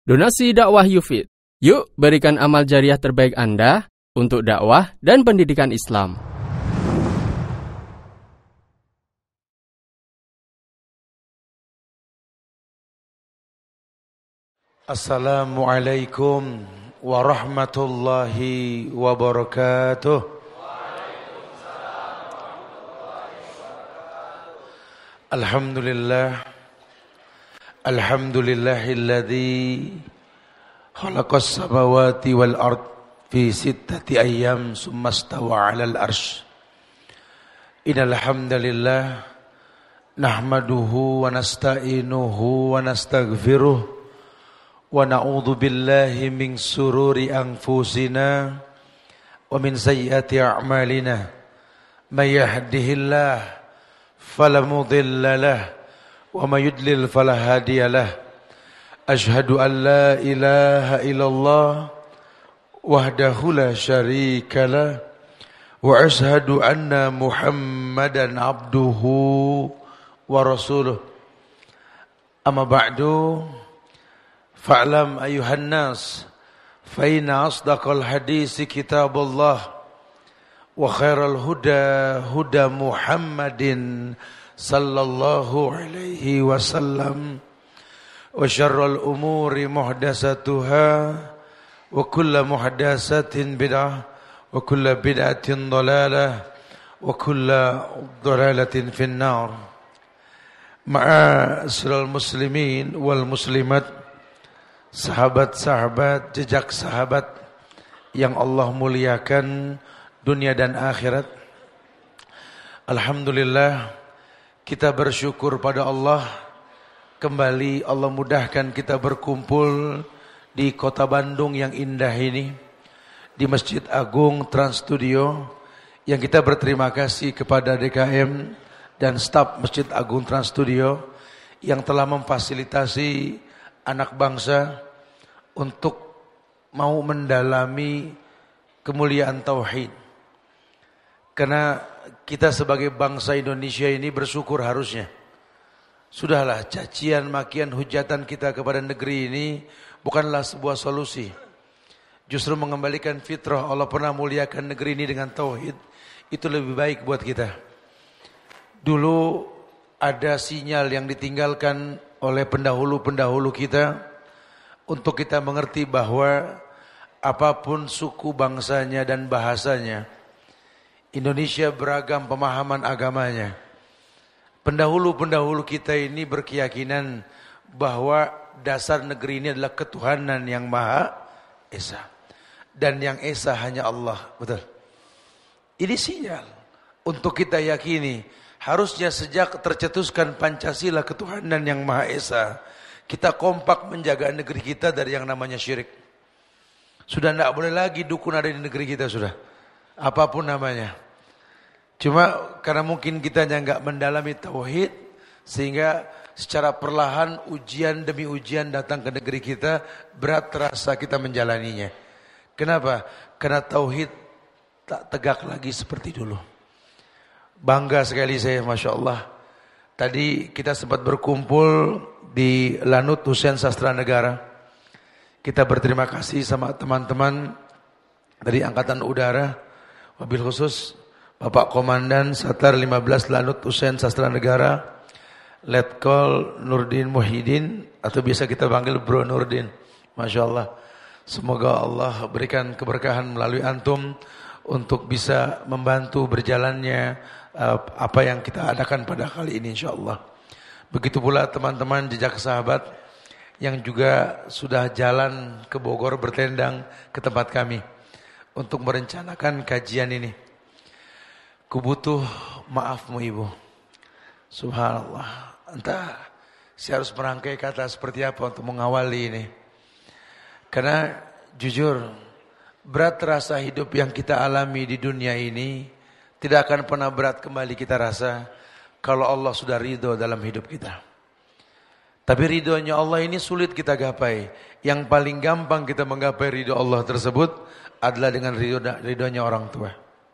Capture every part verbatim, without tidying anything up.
Donasi dakwah Yufid. Yuk berikan amal jariah terbaik Anda untuk dakwah dan pendidikan Islam. Assalamualaikum warahmatullahi wabarakatuh. Alhamdulillah. Alhamdulillahilladzi khalaqas samawati wal ard fi sittati ayyam summa stawa 'alal arsy. Innal hamdalillah nahmaduhu wa nasta'inuhu wa nastaghfiruh wa na'udzu billahi min sururi anfusina wa min sayyiati a'malina. May yahdihillahu fala mudilla lahu wa may yudlil fala hadiya lahu. Asyhadu an la ilaha illallah wahdahu la syarika lah wa asyhadu anna Muhammadan abduhu wa rasuluh. Amma ba'du, fa'lam ayuhan nas fa inna asdaqal hadisi kitabullah wa khairal huda huda Muhammadin sallallahu alaihi wasallam wa syarrul umuri muhdatsatuha wa kullu muhdatsatin bid'ah wa kullu bid'atin dhalalah wa kullu dhalalatin finnar. Ma'asyiral muslimin wal muslimat, sahabat-sahabat, jejak sahabat yang Allah muliakan dunia dan akhirat. Alhamdulillah, kita bersyukur pada Allah. Kembali Allah mudahkan kita berkumpul di kota Bandung yang indah ini, di Masjid Agung Trans Studio, yang kita berterima kasih kepada D K M dan staf Masjid Agung Trans Studio yang telah memfasilitasi anak bangsa untuk mau mendalami kemuliaan tauhid. Karena kita sebagai bangsa Indonesia ini bersyukur harusnya. Sudahlah, cacian, makian, hujatan kita kepada negeri ini bukanlah sebuah solusi. Justru mengembalikan fitrah Allah pernah muliakan negeri ini dengan tauhid. Itu lebih baik buat kita. Dulu ada sinyal yang ditinggalkan oleh pendahulu-pendahulu kita untuk kita mengerti bahwa apapun suku bangsanya dan bahasanya, Indonesia beragam pemahaman agamanya. Pendahulu-pendahulu kita ini berkeyakinan bahwa dasar negeri ini adalah ketuhanan yang Maha Esa. Dan yang Esa hanya Allah. Betul. Ini sinyal untuk kita yakini. Harusnya sejak tercetuskan Pancasila ketuhanan yang Maha Esa, kita kompak menjaga negeri kita dari yang namanya syirik. Sudah tidak boleh lagi dukun ada di negeri kita sudah. Apapun namanya. Cuma karena mungkin kita nggak mendalami tauhid, sehingga secara perlahan ujian demi ujian datang ke negeri kita, berat terasa kita menjalaninya. Kenapa? Karena tauhid tak tegak lagi seperti dulu. Bangga sekali saya, Masya Allah. Tadi kita sempat berkumpul di Lanut Hussein Sastra Negara. Kita berterima kasih sama teman-teman dari Angkatan Udara, wabil khusus Bapak Komandan Satar lima belas Lanut Hussein Sastra Negara, Letkol Nurdin Muhyiddin, atau biasa kita panggil Bro Nurdin. Masya Allah. Semoga Allah berikan keberkahan melalui antum untuk bisa membantu berjalannya uh, apa yang kita adakan pada kali ini, insya Allah. Begitu pula teman-teman jejak sahabat yang juga sudah jalan ke Bogor bertendang ke tempat kami untuk merencanakan kajian ini. Kubutuh maafmu Ibu. Subhanallah. Entah saya harus merangkai kata seperti apa untuk mengawali ini. Karena jujur, berat rasa hidup yang kita alami di dunia ini tidak akan pernah berat kembali kita rasa kalau Allah sudah ridho dalam hidup kita. Tapi ridhonya Allah ini sulit kita gapai. Yang paling gampang kita menggapai ridho Allah tersebut adalah dengan ridho, ridhonya orang tua.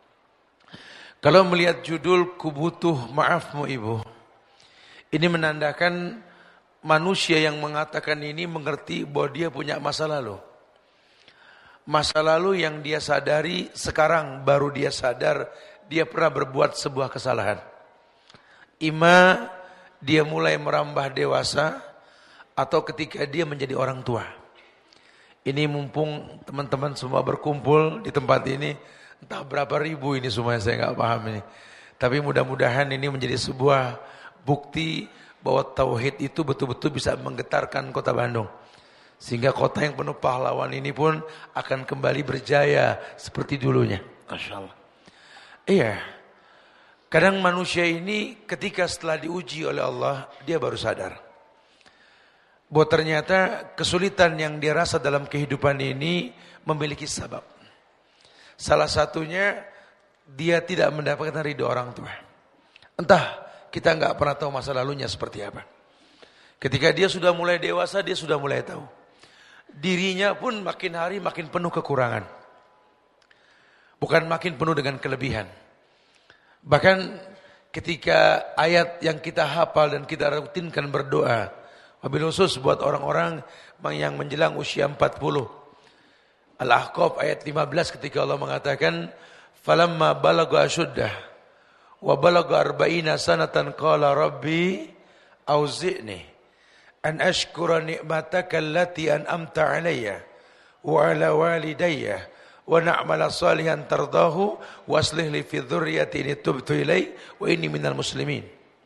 Kalau melihat judul Kubutuh Maafmu Ibu, ini menandakan manusia yang mengatakan ini mengerti bahwa dia punya masa lalu. Masa lalu yang dia sadari sekarang baru dia sadar dia pernah berbuat sebuah kesalahan. Ima dia mulai merambah dewasa atau ketika dia menjadi orang tua. Ini mumpung teman-teman semua berkumpul di tempat ini, entah berapa ribu ini semuanya saya nggak paham ini. Tapi mudah-mudahan ini menjadi sebuah bukti bahwa tauhid itu betul-betul bisa menggetarkan kota Bandung. Sehingga kota yang penuh pahlawan ini pun akan kembali berjaya seperti dulunya. Masya Allah. Iya. Kadang manusia ini ketika setelah diuji oleh Allah, dia baru sadar bahwa ternyata kesulitan yang dia rasa dalam kehidupan ini memiliki sebab. Salah satunya dia tidak mendapatkan ridho orang tua. Entah kita nggak pernah tahu masa lalunya seperti apa. Ketika dia sudah mulai dewasa, dia sudah mulai tahu. Dirinya pun makin hari makin penuh kekurangan. Bukan makin penuh dengan kelebihan. Bahkan ketika ayat yang kita hafal dan kita rutinkan berdoa, wabil khusus buat orang-orang yang menjelang usia empat puluh. Al-Ahqaf ayat lima belas ketika Allah mengatakan, "Falamma balagha ashuddah wa balagha arba'ina sanatan qala rabbi auzi'ni an ashkura ni'mataka allati an'amta 'alayya wa 'ala walidayya wa na'mala salihan tardahu wa aslih li fi dzurriyyati inni tubtu ilaik wa inni minal muslimin."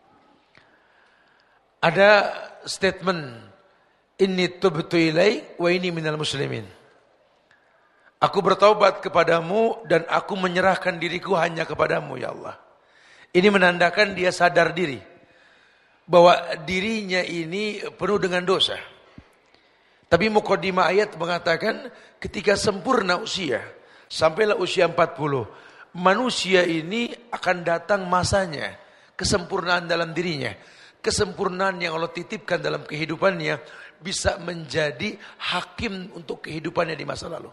Ada statement inni tubtu ilaik wa inni minal muslimin. Aku bertaubat kepadamu dan aku menyerahkan diriku hanya kepadamu ya Allah. Ini menandakan dia sadar diri bahwa dirinya ini penuh dengan dosa. Tapi mukadimah ayat mengatakan ketika sempurna usia, sampailah usia empat puluh, manusia ini akan datang masanya, kesempurnaan dalam dirinya. Kesempurnaan yang Allah titipkan dalam kehidupannya bisa menjadi hakim untuk kehidupannya di masa lalu.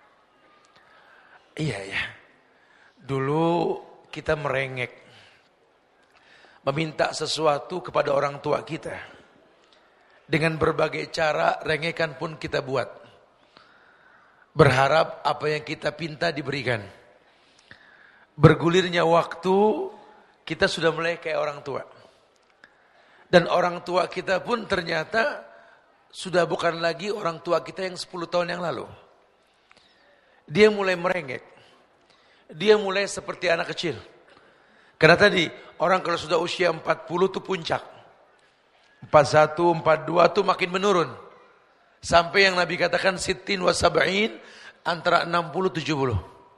Iya ya, dulu kita merengek, meminta sesuatu kepada orang tua kita. Dengan berbagai cara, rengekan pun kita buat. Berharap apa yang kita pinta diberikan. Bergulirnya waktu, kita sudah mulai kayak orang tua. Dan orang tua kita pun ternyata sudah bukan lagi orang tua kita yang sepuluh tahun yang lalu. Dia mulai merengek. Dia mulai seperti anak kecil. Karena tadi orang kalau sudah usia empat puluh itu puncak. empat puluh satu, empat puluh dua itu makin menurun. Sampai yang Nabi katakan sittin wa sab'in, antara enam puluh tujuh puluh.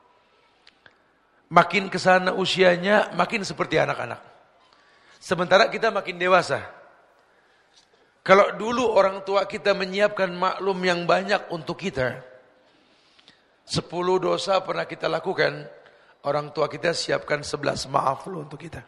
Makin kesana usianya makin seperti anak-anak. Sementara kita makin dewasa. Kalau dulu orang tua kita menyiapkan maklum yang banyak untuk kita, sepuluh dosa pernah kita lakukan, orang tua kita siapkan sebelas maaf loh untuk kita.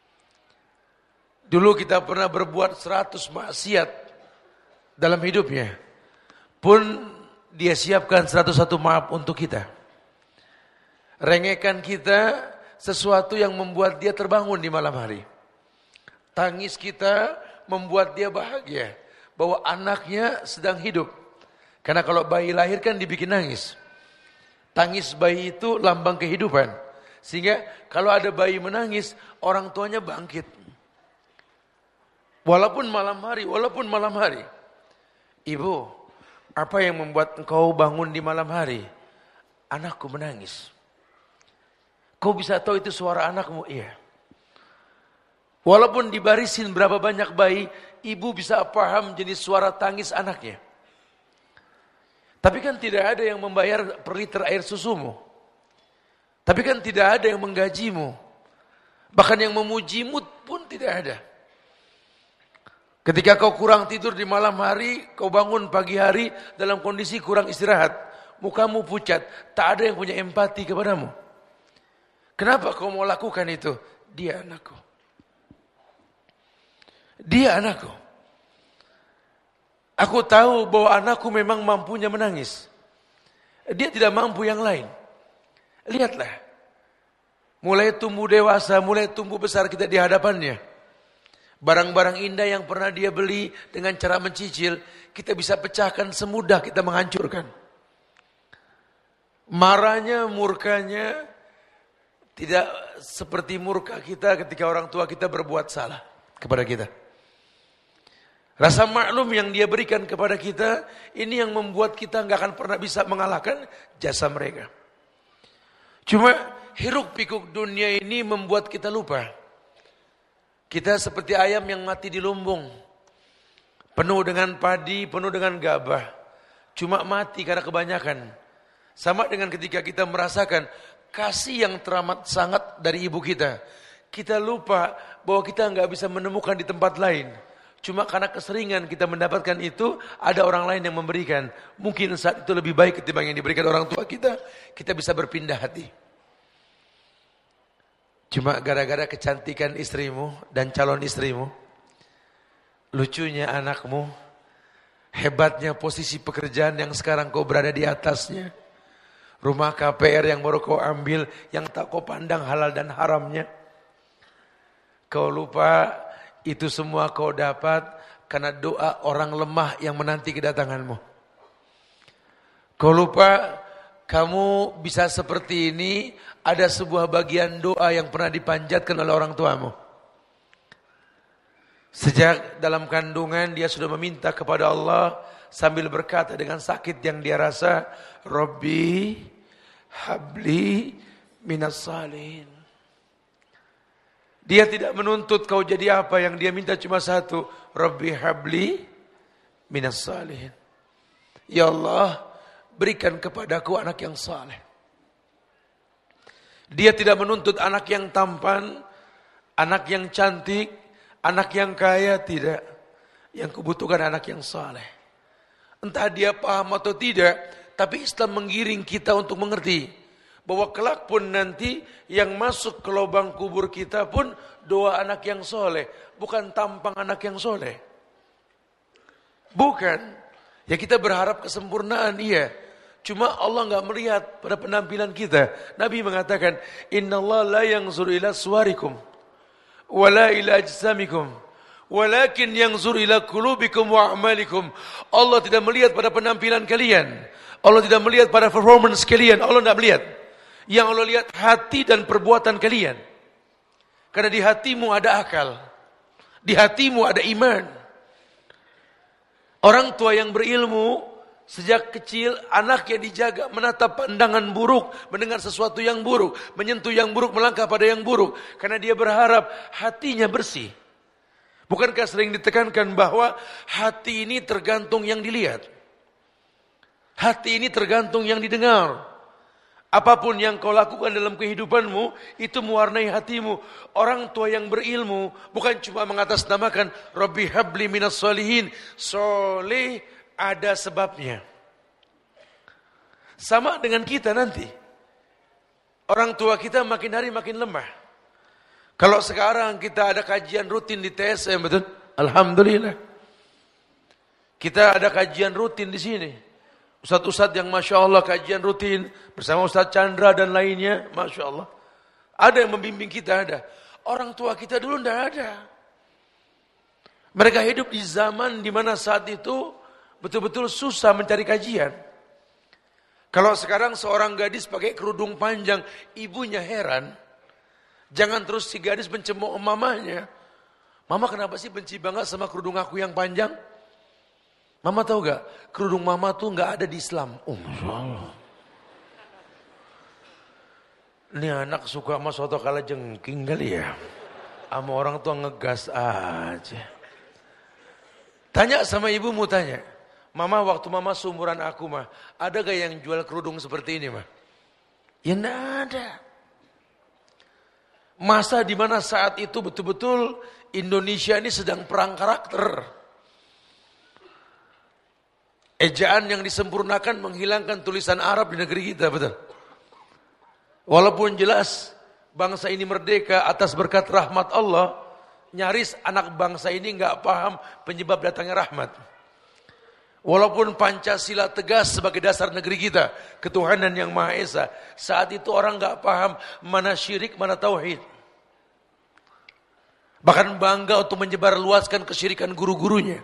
Dulu kita pernah berbuat seratus maksiat dalam hidupnya, pun dia siapkan seratus satu maaf untuk kita. Rengekan kita sesuatu yang membuat dia terbangun di malam hari. Tangis kita membuat dia bahagia bahwa anaknya sedang hidup. Karena kalau bayi lahir kan dibikin nangis. Tangis bayi itu lambang kehidupan. Sehingga kalau ada bayi menangis, orang tuanya bangkit. Walaupun malam hari, walaupun malam hari. Ibu, apa yang membuat engkau bangun di malam hari? Anakku menangis. Kau bisa tahu itu suara anakmu? Iya. Walaupun dibarisin berapa banyak bayi, ibu bisa paham jenis suara tangis anaknya. Tapi kan tidak ada yang membayar per liter air susumu. Tapi kan tidak ada yang menggajimu. Bahkan yang memujimu pun tidak ada. Ketika kau kurang tidur di malam hari, kau bangun pagi hari dalam kondisi kurang istirahat. Mukamu pucat, tak ada yang punya empati kepadamu. Kenapa kau mau lakukan itu? Dia anakku. Dia anakku. Aku tahu bahwa anakku memang mampunya menangis. Dia tidak mampu yang lain. Lihatlah. Mulai tumbuh dewasa, mulai tumbuh besar kita di hadapannya. Barang-barang indah yang pernah dia beli dengan cara mencicil, kita bisa pecahkan semudah kita menghancurkan. Marahnya, murkanya tidak seperti murka kita ketika orang tua kita berbuat salah kepada kita. Rasa maklum yang dia berikan kepada kita, ini yang membuat kita nggak akan pernah bisa mengalahkan jasa mereka. Cuma hiruk pikuk dunia ini membuat kita lupa. Kita seperti ayam yang mati di lumbung. Penuh dengan padi, penuh dengan gabah. Cuma mati karena kebanyakan. Sama dengan ketika kita merasakan kasih yang teramat sangat dari ibu kita. Kita lupa bahwa kita nggak bisa menemukan di tempat lain. Cuma karena keseringan kita mendapatkan itu, ada orang lain yang memberikan. Mungkin saat itu lebih baik ketimbang yang diberikan orang tua kita. Kita bisa berpindah hati. Cuma gara-gara kecantikan istrimu dan calon istrimu, lucunya anakmu, hebatnya posisi pekerjaan yang sekarang kau berada di atasnya, rumah K P R yang baru kau ambil, yang tak kau pandang halal dan haramnya, kau lupa itu semua kau dapat karena doa orang lemah yang menanti kedatanganmu. Kau lupa kamu bisa seperti ini, ada sebuah bagian doa yang pernah dipanjatkan oleh orang tuamu. Sejak dalam kandungan dia sudah meminta kepada Allah sambil berkata dengan sakit yang dia rasa, Rabbi habli minas salihin. Dia tidak menuntut kau jadi apa, yang dia minta cuma satu, Rabbi habli minas salihin. Ya Allah, berikan kepadaku anak yang saleh. Dia tidak menuntut anak yang tampan, anak yang cantik, anak yang kaya, tidak. Yang kubutuhkan anak yang saleh. Entah dia paham atau tidak, tapi Islam menggiring kita untuk mengerti bahwa kelak pun nanti yang masuk ke lubang kubur kita pun doa anak yang soleh, bukan tampang anak yang soleh. Bukan. Ya kita berharap kesempurnaan, iya. Cuma Allah enggak melihat pada penampilan kita. Nabi mengatakan, "Innallaha la yanzuru ila suwarikum wala ila ajsamikum, walakin yanzuru ila qulubikum wa a'malikum." Allah tidak melihat pada penampilan kalian. Allah tidak melihat pada performance kalian. Allah tidak melihat. Yang Allah lihat hati dan perbuatan kalian. Karena di hatimu ada akal. Di hatimu ada iman. Orang tua yang berilmu sejak kecil anaknya dijaga menatap pandangan buruk, mendengar sesuatu yang buruk, menyentuh yang buruk, melangkah pada yang buruk. Karena dia berharap hatinya bersih. Bukankah sering ditekankan bahwa hati ini tergantung yang dilihat. Hati ini tergantung yang didengar. Apapun yang kau lakukan dalam kehidupanmu, itu mewarnai hatimu. Orang tua yang berilmu bukan cuma mengatasnamakan Rabbi habli minas solihin. Soleh ada sebabnya. Sama dengan kita nanti. Orang tua kita makin hari makin lemah. Kalau sekarang kita ada kajian rutin di T S M, betul? Alhamdulillah. Kita ada kajian rutin di sini. Ustadz-ustadz yang Masya Allah kajian rutin bersama Ustadz Chandra dan lainnya, Masya Allah. Ada yang membimbing kita, ada. Orang tua kita dulu tidak ada. Mereka hidup di zaman di mana saat itu betul-betul susah mencari kajian. Kalau sekarang seorang gadis pakai kerudung panjang, ibunya heran. Jangan terus si gadis mencemooh mamanya. Mama kenapa sih benci banget sama kerudung aku yang panjang? Mama tahu gak? Kerudung mama tuh gak ada di Islam. Oh Masya Allah. Ini anak suka sama soto kala jengking kali ya. Sama orang tua ngegas aja. Tanya sama ibumu, tanya. Mama, waktu mama seumuran aku mah, ada gak yang jual kerudung seperti ini mah? Ya enggak ada. Masa dimana saat itu betul-betul Indonesia ini sedang perang karakter. Ejaan yang disempurnakan menghilangkan tulisan Arab di negeri kita, betul. Walaupun jelas bangsa ini merdeka atas berkat rahmat Allah, nyaris anak bangsa ini enggak paham penyebab datangnya rahmat. Walaupun Pancasila tegas sebagai dasar negeri kita, ketuhanan yang Maha Esa, saat itu orang enggak paham mana syirik, mana tauhid. Bahkan bangga untuk menyebarluaskan kesyirikan guru-gurunya.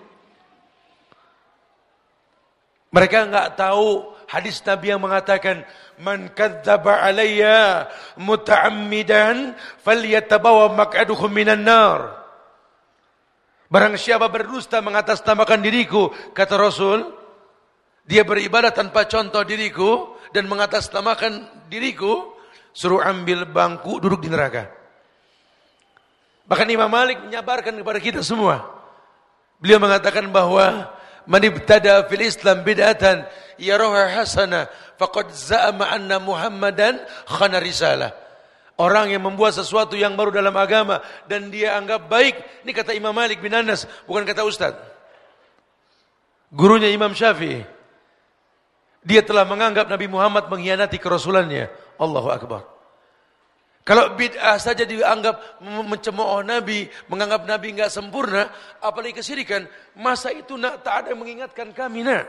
Mereka enggak tahu hadis Nabi yang mengatakan, "Man kadzdzaba alayya muta'ammidan falyatabawa maq'adahu minan nar." Barang siapa berdusta mengatasnamakan diriku, kata Rasul, dia beribadah tanpa contoh diriku dan mengatasnamakan diriku, suruh ambil bangku duduk di neraka. Bahkan Imam Malik menyabarkan kepada kita semua. Beliau mengatakan bahwa man ibtada fil Islam bid'atan yaraha hasanah faqad za'ama anna Muhammadan khana risalah. Orang yang membuat sesuatu yang baru dalam agama dan dia anggap baik, ini kata Imam Malik bin Anas, bukan kata Ustaz. Gurunya Imam Syafi'i. Dia telah menganggap Nabi Muhammad mengkhianati kerasulannya. Allahu Akbar. Kalau bid'ah saja dianggap mencemooh Nabi, menganggap Nabi enggak sempurna, apalagi kesyirikan, masa itu nak tak ada yang mengingatkan kami nak.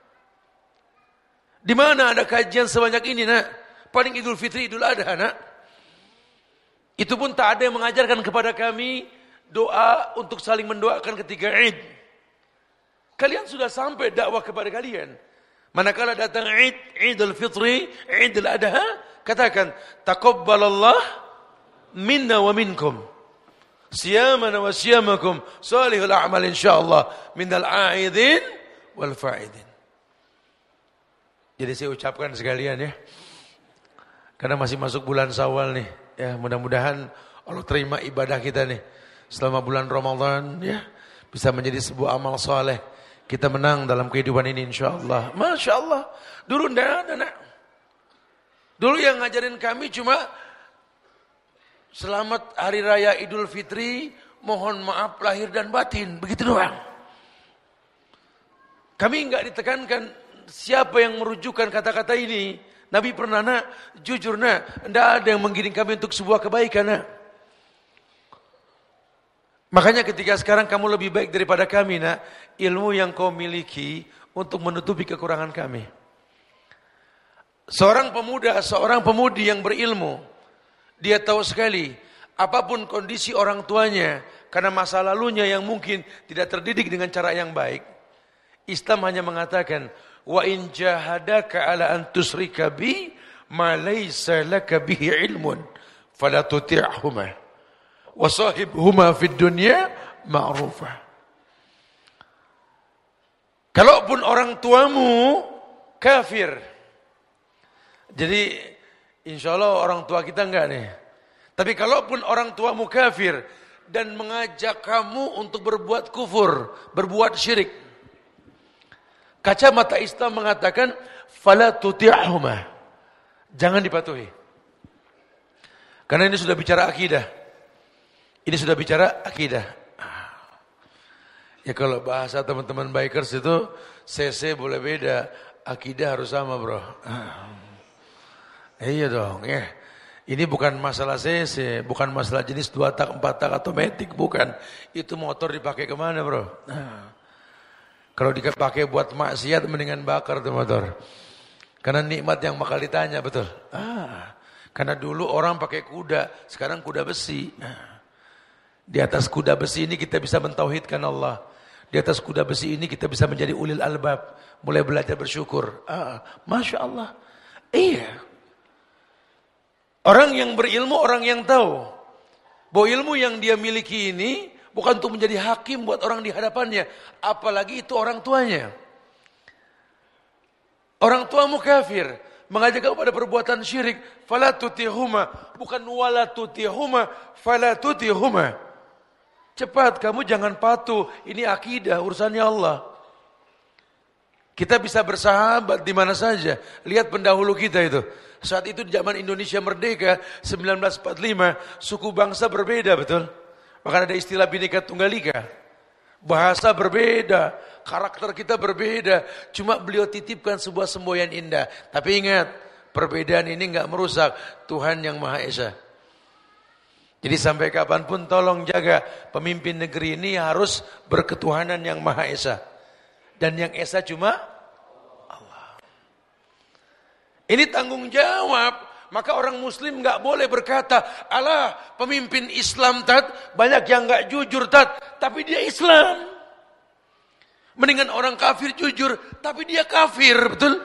Di mana ada kajian sebanyak ini nak? Paling Idul Fitri, Idul Adha nak. Itu pun tak ada yang mengajarkan kepada kami doa untuk saling mendoakan ketika Id. Kalian sudah sampai dakwah kepada kalian. Manakala datang Id, Idul Fitri, Idul Adha, katakan, taqabbalallah minna wa minkum. Siyamana wa siyamakum. Salihul a'mal insyaallah. Minal a'idin wal fa'idin. Jadi saya ucapkan sekalian ya. Karena masih masuk bulan Syawal nih. Ya, mudah-mudahan Allah terima ibadah kita nih. Selama bulan Ramadan ya. Bisa menjadi sebuah amal soleh. Kita menang dalam kehidupan ini insyaallah. Masya Allah. Dulu enggak ada nak. Dulu yang ngajarin kami cuma selamat hari raya Idul Fitri, mohon maaf lahir dan batin, begitu doang. Kami enggak ditekankan siapa yang merujukan kata-kata ini. Nabi pernah nak, jujur nak, enggak ada yang menggiring kami untuk sebuah kebaikan nak. Makanya ketika sekarang kamu lebih baik daripada kami nak, ilmu yang kau miliki untuk menutupi kekurangan kami. Seorang pemuda, seorang pemudi yang berilmu, dia tahu sekali apapun kondisi orang tuanya, karena masa lalunya yang mungkin tidak terdidik dengan cara yang baik. Islam hanya mengatakan, wa in jahadaka ala an tusyrika bi ma laysa laka bihi ilmun fala tuti'huma wa sahibhuma fid dunya ma'rufa. Kalaupun orang tuamu kafir, jadi insya Allah orang tua kita enggak nih. Tapi kalaupun orang tuamu kafir dan mengajak kamu untuk berbuat kufur, berbuat syirik, kacamata Islam mengatakan fala tuti'huma, jangan dipatuhi. Karena ini sudah bicara akidah. Ini sudah bicara akidah. Ya kalau bahasa teman-teman bikers itu C C boleh beda, akidah harus sama, bro. Eh, iya dong, ya. Ini bukan masalah C C, bukan masalah jenis dua tak, empat tak atau matic, bukan. Itu motor dipakai kemana, bro? Nah. Kalau dipakai buat maksiat mendingan bakar tuh motor. Karena nikmat yang bakal ditanya, betul. Ah, karena dulu orang pakai kuda, sekarang kuda besi. Ah. Di atas kuda besi ini kita bisa mentauhidkan Allah. Di atas kuda besi ini kita bisa menjadi ulil albab, mulai belajar bersyukur. Ah, Masya Allah. Iya. Orang yang berilmu, orang yang tahu bahwa ilmu yang dia miliki ini bukan untuk menjadi hakim buat orang di hadapannya. Apalagi itu orang tuanya. Orang tuamu kafir, mengajak kepada perbuatan syirik. Fala tutihuma, bukan wala tutihuma, fala tutihuma. Cepat, kamu jangan patuh. Ini akidah, urusannya Allah. Kita bisa bersahabat di mana saja. Lihat pendahulu kita itu. Saat itu di zaman Indonesia merdeka, sembilan belas empat puluh lima, suku bangsa berbeda, betul? Bahkan ada istilah Bhinneka Tunggal Ika. Bahasa berbeda, karakter kita berbeda. Cuma beliau titipkan sebuah semboyan indah. Tapi ingat, perbedaan ini enggak merusak Tuhan yang Maha Esa. Jadi sampai kapanpun tolong jaga pemimpin negeri ini harus berketuhanan yang Maha Esa. Dan yang Esa cuma Allah. Ini tanggung jawab. Maka orang muslim nggak boleh berkata, alah pemimpin Islam tat, banyak yang nggak jujur tat, tapi dia Islam. Mendingan orang kafir jujur, tapi dia kafir, betul?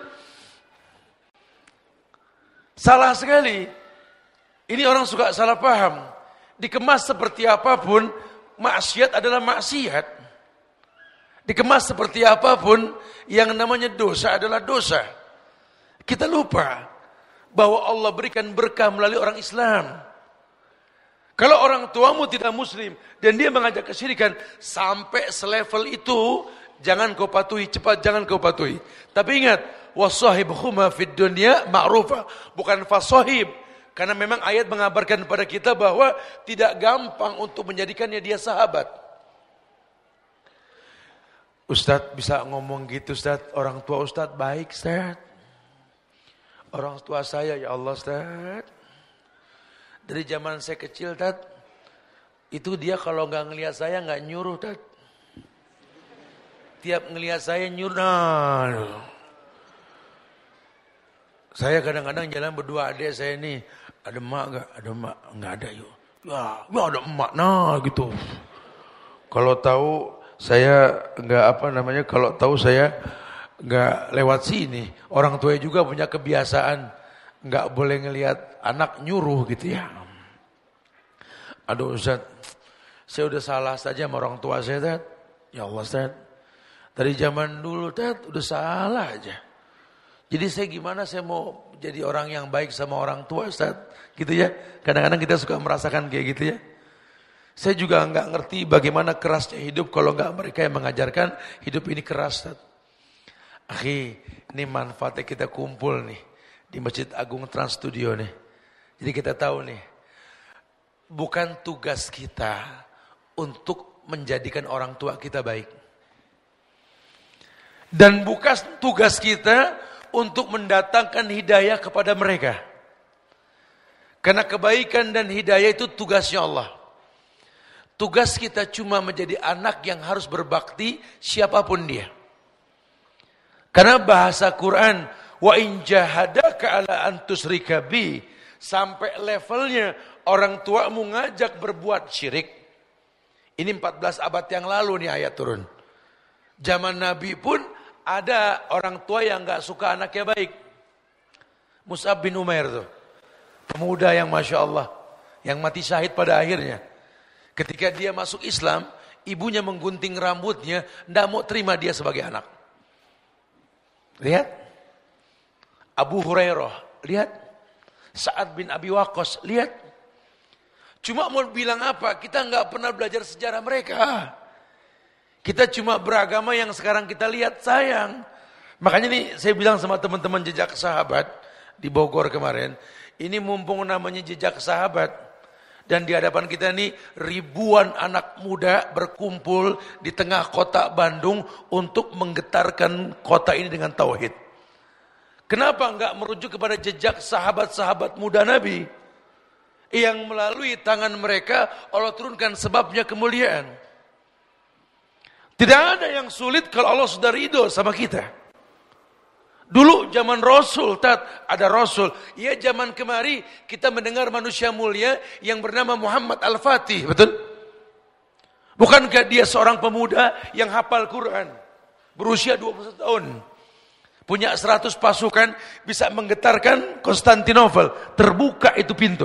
Salah sekali. Ini orang suka salah paham. Dikemas seperti apapun, maksiat adalah maksiat. Dikemas seperti apapun, yang namanya dosa adalah dosa. Kita lupa bahwa Allah berikan berkah melalui orang Islam. Kalau orang tuamu tidak muslim dan dia mengajak kesyirikan, sampai selevel itu jangan kau patuhi, cepat jangan kau patuhi. Tapi ingat, wasahibhuma fid dunya ma'rufa, bukan fasahib. Karena memang ayat mengabarkan kepada kita bahwa tidak gampang untuk menjadikannya dia sahabat. Ustadz bisa ngomong gitu Ustadz, orang tua Ustadz baik Ustadz. Orang tua saya ya Allah Ustadz. Dari zaman saya kecil Ustadz, itu dia kalau nggak ngelihat saya nggak nyuruh Ustadz. Tiap ngelihat saya nyuruh. Nah. Saya kadang-kadang jalan berdua adik saya ini, ada emak nggak? Ada emak nggak ada yuk. Ya, ya ada emak. Nah gitu. Kalau tahu saya nggak apa namanya, kalau tahu saya nggak lewat sini. Orang tua juga punya kebiasaan nggak boleh ngelihat anak nyuruh gitu ya. Aduh Ustaz, saya udah salah saja sama orang tua saya Ustaz. Ya Allah Ustaz, dari zaman dulu Ustaz udah salah aja. Jadi saya gimana saya mau jadi orang yang baik sama orang tua Ustaz, gitu ya. Kadang-kadang kita suka merasakan kayak gitu ya. Saya juga nggak ngerti bagaimana kerasnya hidup kalau nggak mereka yang mengajarkan hidup ini keras Ustaz. Akhi, ini manfaatnya kita kumpul nih di Masjid Agung Trans Studio nih. Jadi kita tahu nih, bukan tugas kita untuk menjadikan orang tua kita baik. Dan bukan tugas kita untuk mendatangkan hidayah kepada mereka. Karena kebaikan dan hidayah itu tugasnya Allah. Tugas kita cuma menjadi anak yang harus berbakti siapapun dia. Karena bahasa Quran, wa in jahadaka ala an tusyrika bi, sampai levelnya orang tuamu ngajak berbuat syirik. Ini empat belas abad yang lalu nih ayat turun. Zaman Nabi pun ada orang tua yang gak suka anaknya baik. Mus'ab bin Umair tuh, pemuda yang Masya Allah, yang mati syahid pada akhirnya. Ketika dia masuk Islam, ibunya menggunting rambutnya, gak mau terima dia sebagai anak. Lihat, Abu Hurairah, lihat, Sa'ad bin Abi Waqqas, lihat. Cuma mau bilang apa, kita gak pernah belajar sejarah mereka. Kita cuma beragama yang sekarang kita lihat, sayang. Makanya nih saya bilang sama teman-teman jejak sahabat di Bogor kemarin, ini mumpung namanya jejak sahabat, dan di hadapan kita nih ribuan anak muda berkumpul di tengah kota Bandung untuk menggetarkan kota ini dengan tauhid. Kenapa enggak merujuk kepada jejak sahabat-sahabat muda Nabi yang melalui tangan mereka Allah turunkan sebabnya kemuliaan. Tidak ada yang sulit kalau Allah sudah ridho sama kita. Dulu zaman Rasul, tat, ada Rasul. Ya zaman kemari kita mendengar manusia mulia yang bernama Muhammad Al-Fatih, betul? Bukankah dia seorang pemuda yang hafal Quran, berusia dua puluh satu tahun, punya seratus pasukan, bisa menggetarkan Konstantinopel, terbuka itu pintu.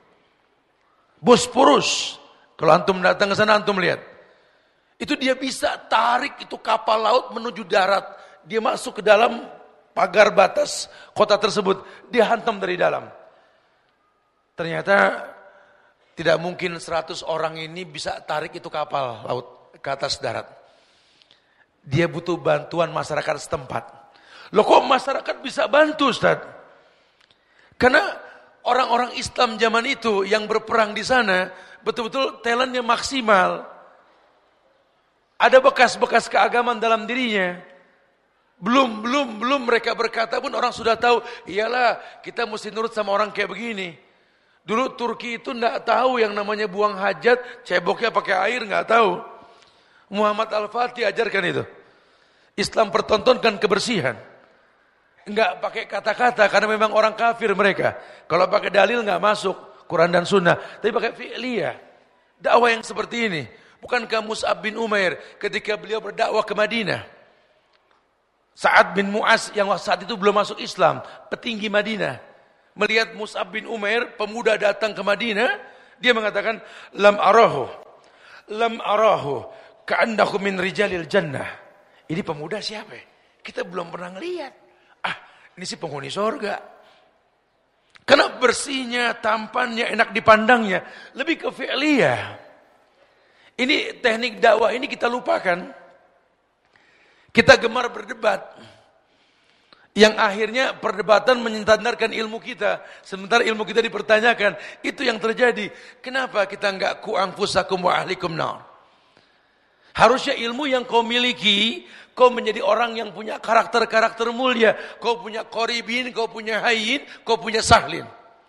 Bosporus, kalau antum datang ke sana antum lihat. Itu dia bisa tarik itu kapal laut menuju darat. Dia masuk ke dalam pagar batas kota tersebut. Dia hantam dari dalam. Ternyata tidak mungkin seratus orang ini bisa tarik itu kapal laut ke atas darat. Dia butuh bantuan masyarakat setempat. Loh kok masyarakat bisa bantu Ustaz? Karena orang-orang Islam zaman itu yang berperang di sana betul-betul talentnya maksimal. Ada bekas-bekas keagamaan dalam dirinya. Belum, belum, belum mereka berkata pun orang sudah tahu. Iyalah, kita mesti nurut sama orang kayak begini. Dulu Turki itu enggak tahu yang namanya buang hajat, ceboknya pakai air, enggak tahu. Muhammad Al-Fatih ajarkan itu. Islam pertontonkan kebersihan. Enggak pakai kata-kata karena memang orang kafir mereka. Kalau pakai dalil enggak masuk Quran dan Sunnah, tapi pakai fi'liyah. Dakwah yang seperti ini. Bukankah Mus'ab bin Umair ketika beliau berdakwah ke Madinah, Sa'ad bin Mu'az yang saat itu belum masuk Islam, petinggi Madinah, melihat Mus'ab bin Umair, pemuda datang ke Madinah, dia mengatakan, lam arahu, lam arahu, ka'annahu min rijalil jannah. Ini pemuda siapa? Kita belum pernah ngelihat. Ah, ini sih penghuni surga. Karena bersihnya, tampannya, enak dipandangnya, lebih ke fi'liyah. Ini teknik dakwah ini kita lupakan. Kita gemar berdebat. Yang akhirnya perdebatan menyandarkan ilmu kita. Sementara ilmu kita dipertanyakan. Itu yang terjadi. Kenapa kita enggak ku anfusakum wa ahlikum nar? Harusnya ilmu yang kau miliki, kau menjadi orang yang punya karakter-karakter mulia. Kau punya qoribin, kau punya hayyin, kau punya sahlin.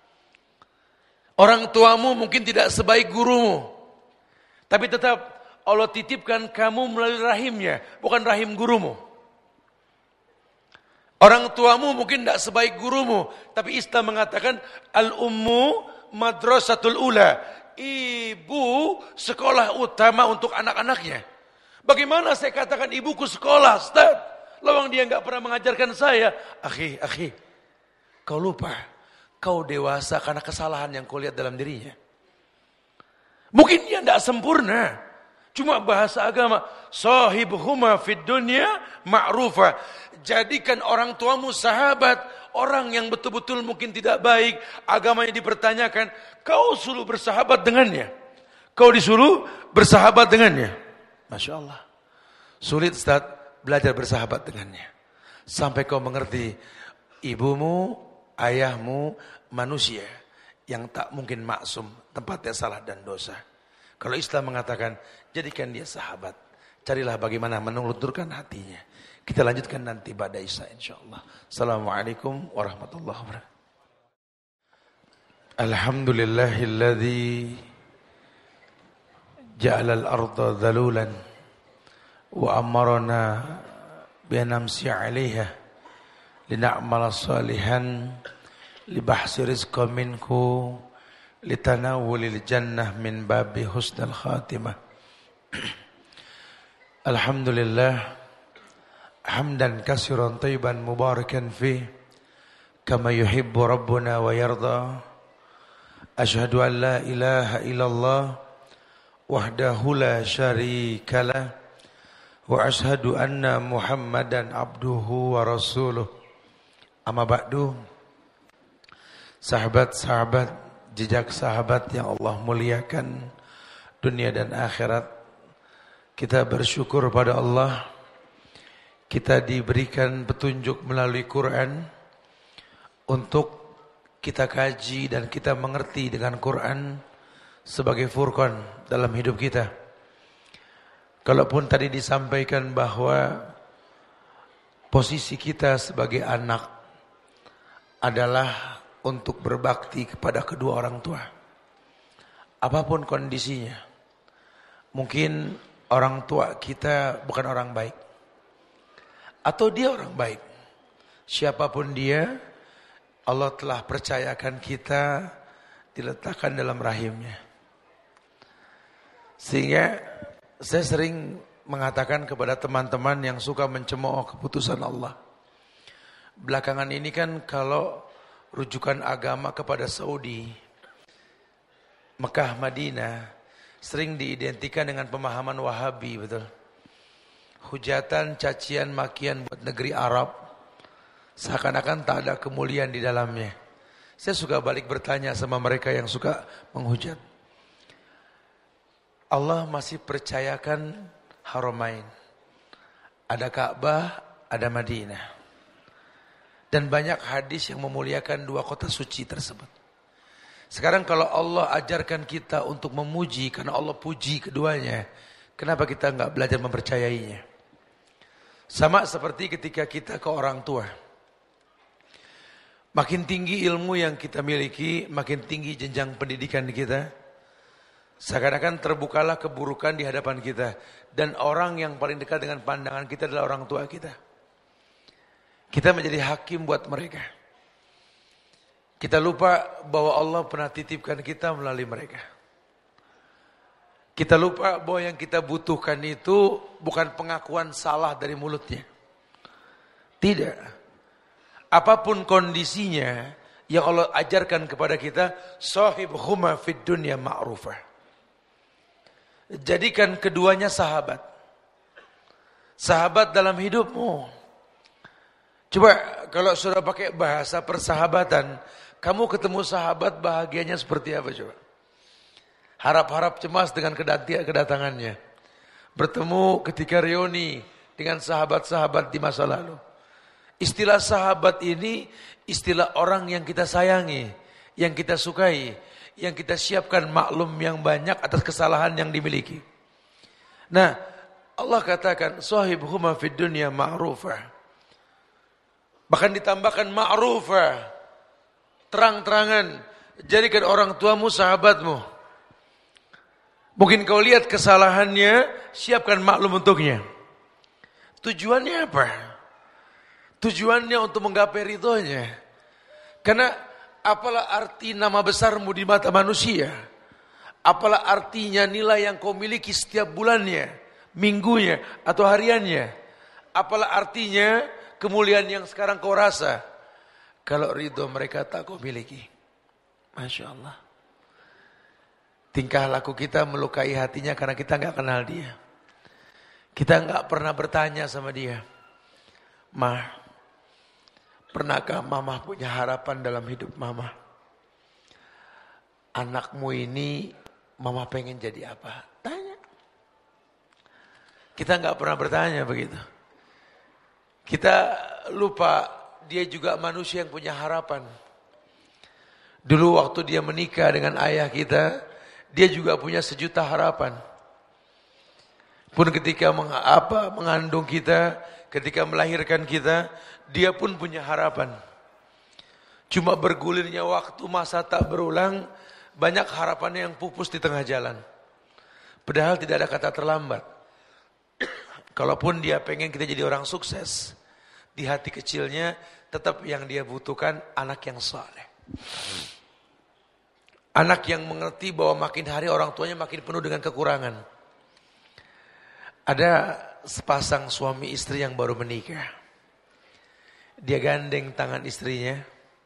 Orang tuamu mungkin tidak sebaik gurumu. Tapi tetap Allah titipkan kamu melalui rahimnya, bukan rahim gurumu. Orang tuamu mungkin tidak sebaik gurumu, tapi Islam mengatakan al-ummu madrasatul ula. Ibu sekolah utama untuk anak-anaknya. Bagaimana saya katakan ibuku sekolah, Ustaz? Lawang dia enggak pernah mengajarkan saya. Akhi, akhi, kau lupa. Kau dewasa karena kesalahan yang kau lihat dalam dirinya. Mungkin dia tidak sempurna. Cuma bahasa agama. Sahibhuma fid dunya ma'rufa. Jadikan orang tuamu sahabat. Orang yang betul-betul mungkin tidak baik. Agamanya dipertanyakan. Kau suruh bersahabat dengannya. Kau disuruh bersahabat dengannya. Masya Allah. Sulit Ustaz belajar bersahabat dengannya. Sampai kau mengerti. Ibumu, ayahmu, manusia. Yang tak mungkin maksum. Tempatnya salah dan dosa. Kalau Islam mengatakan, jadikan dia sahabat. Carilah bagaimana menelurkan hatinya. Kita lanjutkan nanti pada Isya insyaAllah. Assalamualaikum warahmatullahi wabarakatuh. Alhamdulillahilladzi ja'ala al-arda dhalulan wa amarana binamsi 'alaiha lina'mala salihan libahsi rizqa minku litanawulil jannah min babi husnal khatimah. Alhamdulillah hamdan kasiran tayyiban mubarakan fi kama yuhibbu rabbuna wa yarda. Asyhadu an la ilaha illallah wahdahu la syarika lah wa asyhadu anna Muhammadan abduhu wa rasuluh. Amma ba'du. Sahabat-sahabat, jejak sahabat yang Allah muliakan dunia dan akhirat, kita bersyukur pada Allah. Kita diberikan petunjuk melalui Quran untuk kita kaji dan kita mengerti dengan Quran sebagai furqan dalam hidup kita. Kalaupun tadi disampaikan bahwa posisi kita sebagai anak adalah untuk berbakti kepada kedua orang tua. Apapun kondisinya. Mungkin orang tua kita bukan orang baik. Atau dia orang baik. Siapapun dia, Allah telah percayakan kita diletakkan dalam rahimnya. Sehingga saya sering mengatakan kepada teman-teman yang suka mencemooh keputusan Allah. Belakangan ini kan kalau rujukan agama kepada Saudi, Mekah, Madinah, sering diidentikan dengan pemahaman Wahabi, betul. Hujatan, cacian, makian buat negeri Arab, seakan-akan tak ada kemuliaan di dalamnya. Saya suka balik bertanya sama mereka yang suka menghujat. Allah masih percayakan Haramain. Ada Ka'bah, ada Madinah. Dan banyak hadis yang memuliakan dua kota suci tersebut. Sekarang kalau Allah ajarkan kita untuk memuji karena Allah puji keduanya, kenapa kita enggak belajar mempercayainya? Sama seperti ketika kita ke orang tua. Makin tinggi ilmu yang kita miliki, makin tinggi jenjang pendidikan kita. Seakan-akan terbukalah keburukan di hadapan kita. Dan orang yang paling dekat dengan pandangan kita adalah orang tua kita. Kita menjadi hakim buat mereka. Kita lupa bahwa Allah pernah titipkan kita melalui mereka. Kita lupa bahwa yang kita butuhkan itu bukan pengakuan salah dari mulutnya. Tidak. Apapun kondisinya yang Allah ajarkan kepada kita, sahibhuma fid dunya ma'rufah. Jadikan keduanya sahabat. Sahabat dalam hidupmu. Coba kalau sudah pakai bahasa persahabatan, kamu ketemu sahabat bahagianya seperti apa coba? Harap-harap cemas dengan kedatangannya. Bertemu ketika reuni dengan sahabat-sahabat di masa lalu. Istilah sahabat ini istilah orang yang kita sayangi, yang kita sukai, yang kita siapkan maklum yang banyak atas kesalahan yang dimiliki. Nah, Allah katakan sahibhuma fid dunya ma'rufah. Bahkan ditambahkan ma'rufah. Terang-terangan jadikan orang tuamu sahabatmu. Mungkin kau lihat kesalahannya, siapkan maklum untuknya. Tujuannya apa? Tujuannya untuk menggapai ridhonya. Karena apalah arti nama besarmu di mata manusia? Apalah artinya nilai yang kau miliki setiap bulannya, minggunya, atau hariannya? Apalah artinya kemuliaan yang sekarang kau rasa? Kalau ridho mereka tak kau miliki. Masya Allah. Tingkah laku kita melukai hatinya karena kita nggak kenal dia. Kita nggak pernah bertanya sama dia. Ma, pernahkah mama punya harapan dalam hidup mama? Anakmu ini mama pengen jadi apa? Tanya. Kita nggak pernah bertanya begitu. Kita lupa dia juga manusia yang punya harapan. Dulu waktu dia menikah dengan ayah kita, dia juga punya sejuta harapan. Pun ketika meng, apa, mengandung kita, ketika melahirkan kita, dia pun punya harapan. Cuma bergulirnya waktu, masa tak berulang, banyak harapannya yang pupus di tengah jalan. Padahal tidak ada kata terlambat. Kalaupun dia pengen kita jadi orang sukses, di hati kecilnya tetap yang dia butuhkan anak yang saleh. Anak yang mengerti bahwa makin hari orang tuanya makin penuh dengan kekurangan. Ada sepasang suami istri yang baru menikah. Dia gandeng tangan istrinya.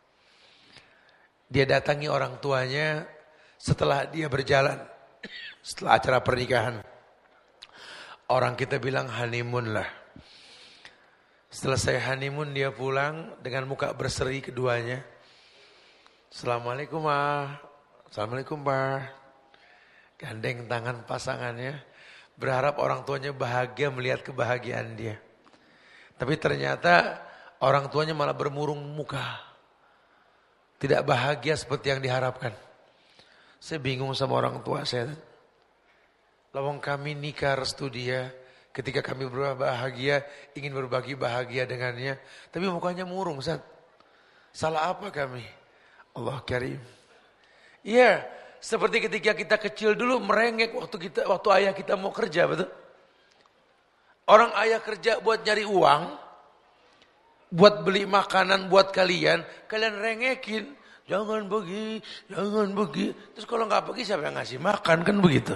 Dia datangi orang tuanya setelah dia berjalan. Setelah acara pernikahan. Orang kita bilang honeymoon lah. Selesai honeymoon dia pulang dengan muka berseri keduanya. Assalamualaikum ma. Assalamualaikum Pak. Gandeng tangan pasangannya. Berharap orang tuanya bahagia melihat kebahagiaan dia. Tapi ternyata orang tuanya malah bermurung muka. Tidak bahagia seperti yang diharapkan. Saya bingung sama orang tua saya. Lawang kami nikah restu dia. Ketika kami berbahagia, ingin berbagi bahagia dengannya. Tapi mukanya murung, Ustaz. Salah apa kami? Allah Karim. Iya, seperti ketika kita kecil dulu merengek waktu kita waktu ayah kita mau kerja, betul? Orang ayah kerja buat nyari uang, buat beli makanan buat kalian, kalian rengekin, jangan pergi, jangan pergi. Terus kalau nggak pergi siapa yang ngasih makan, kan begitu?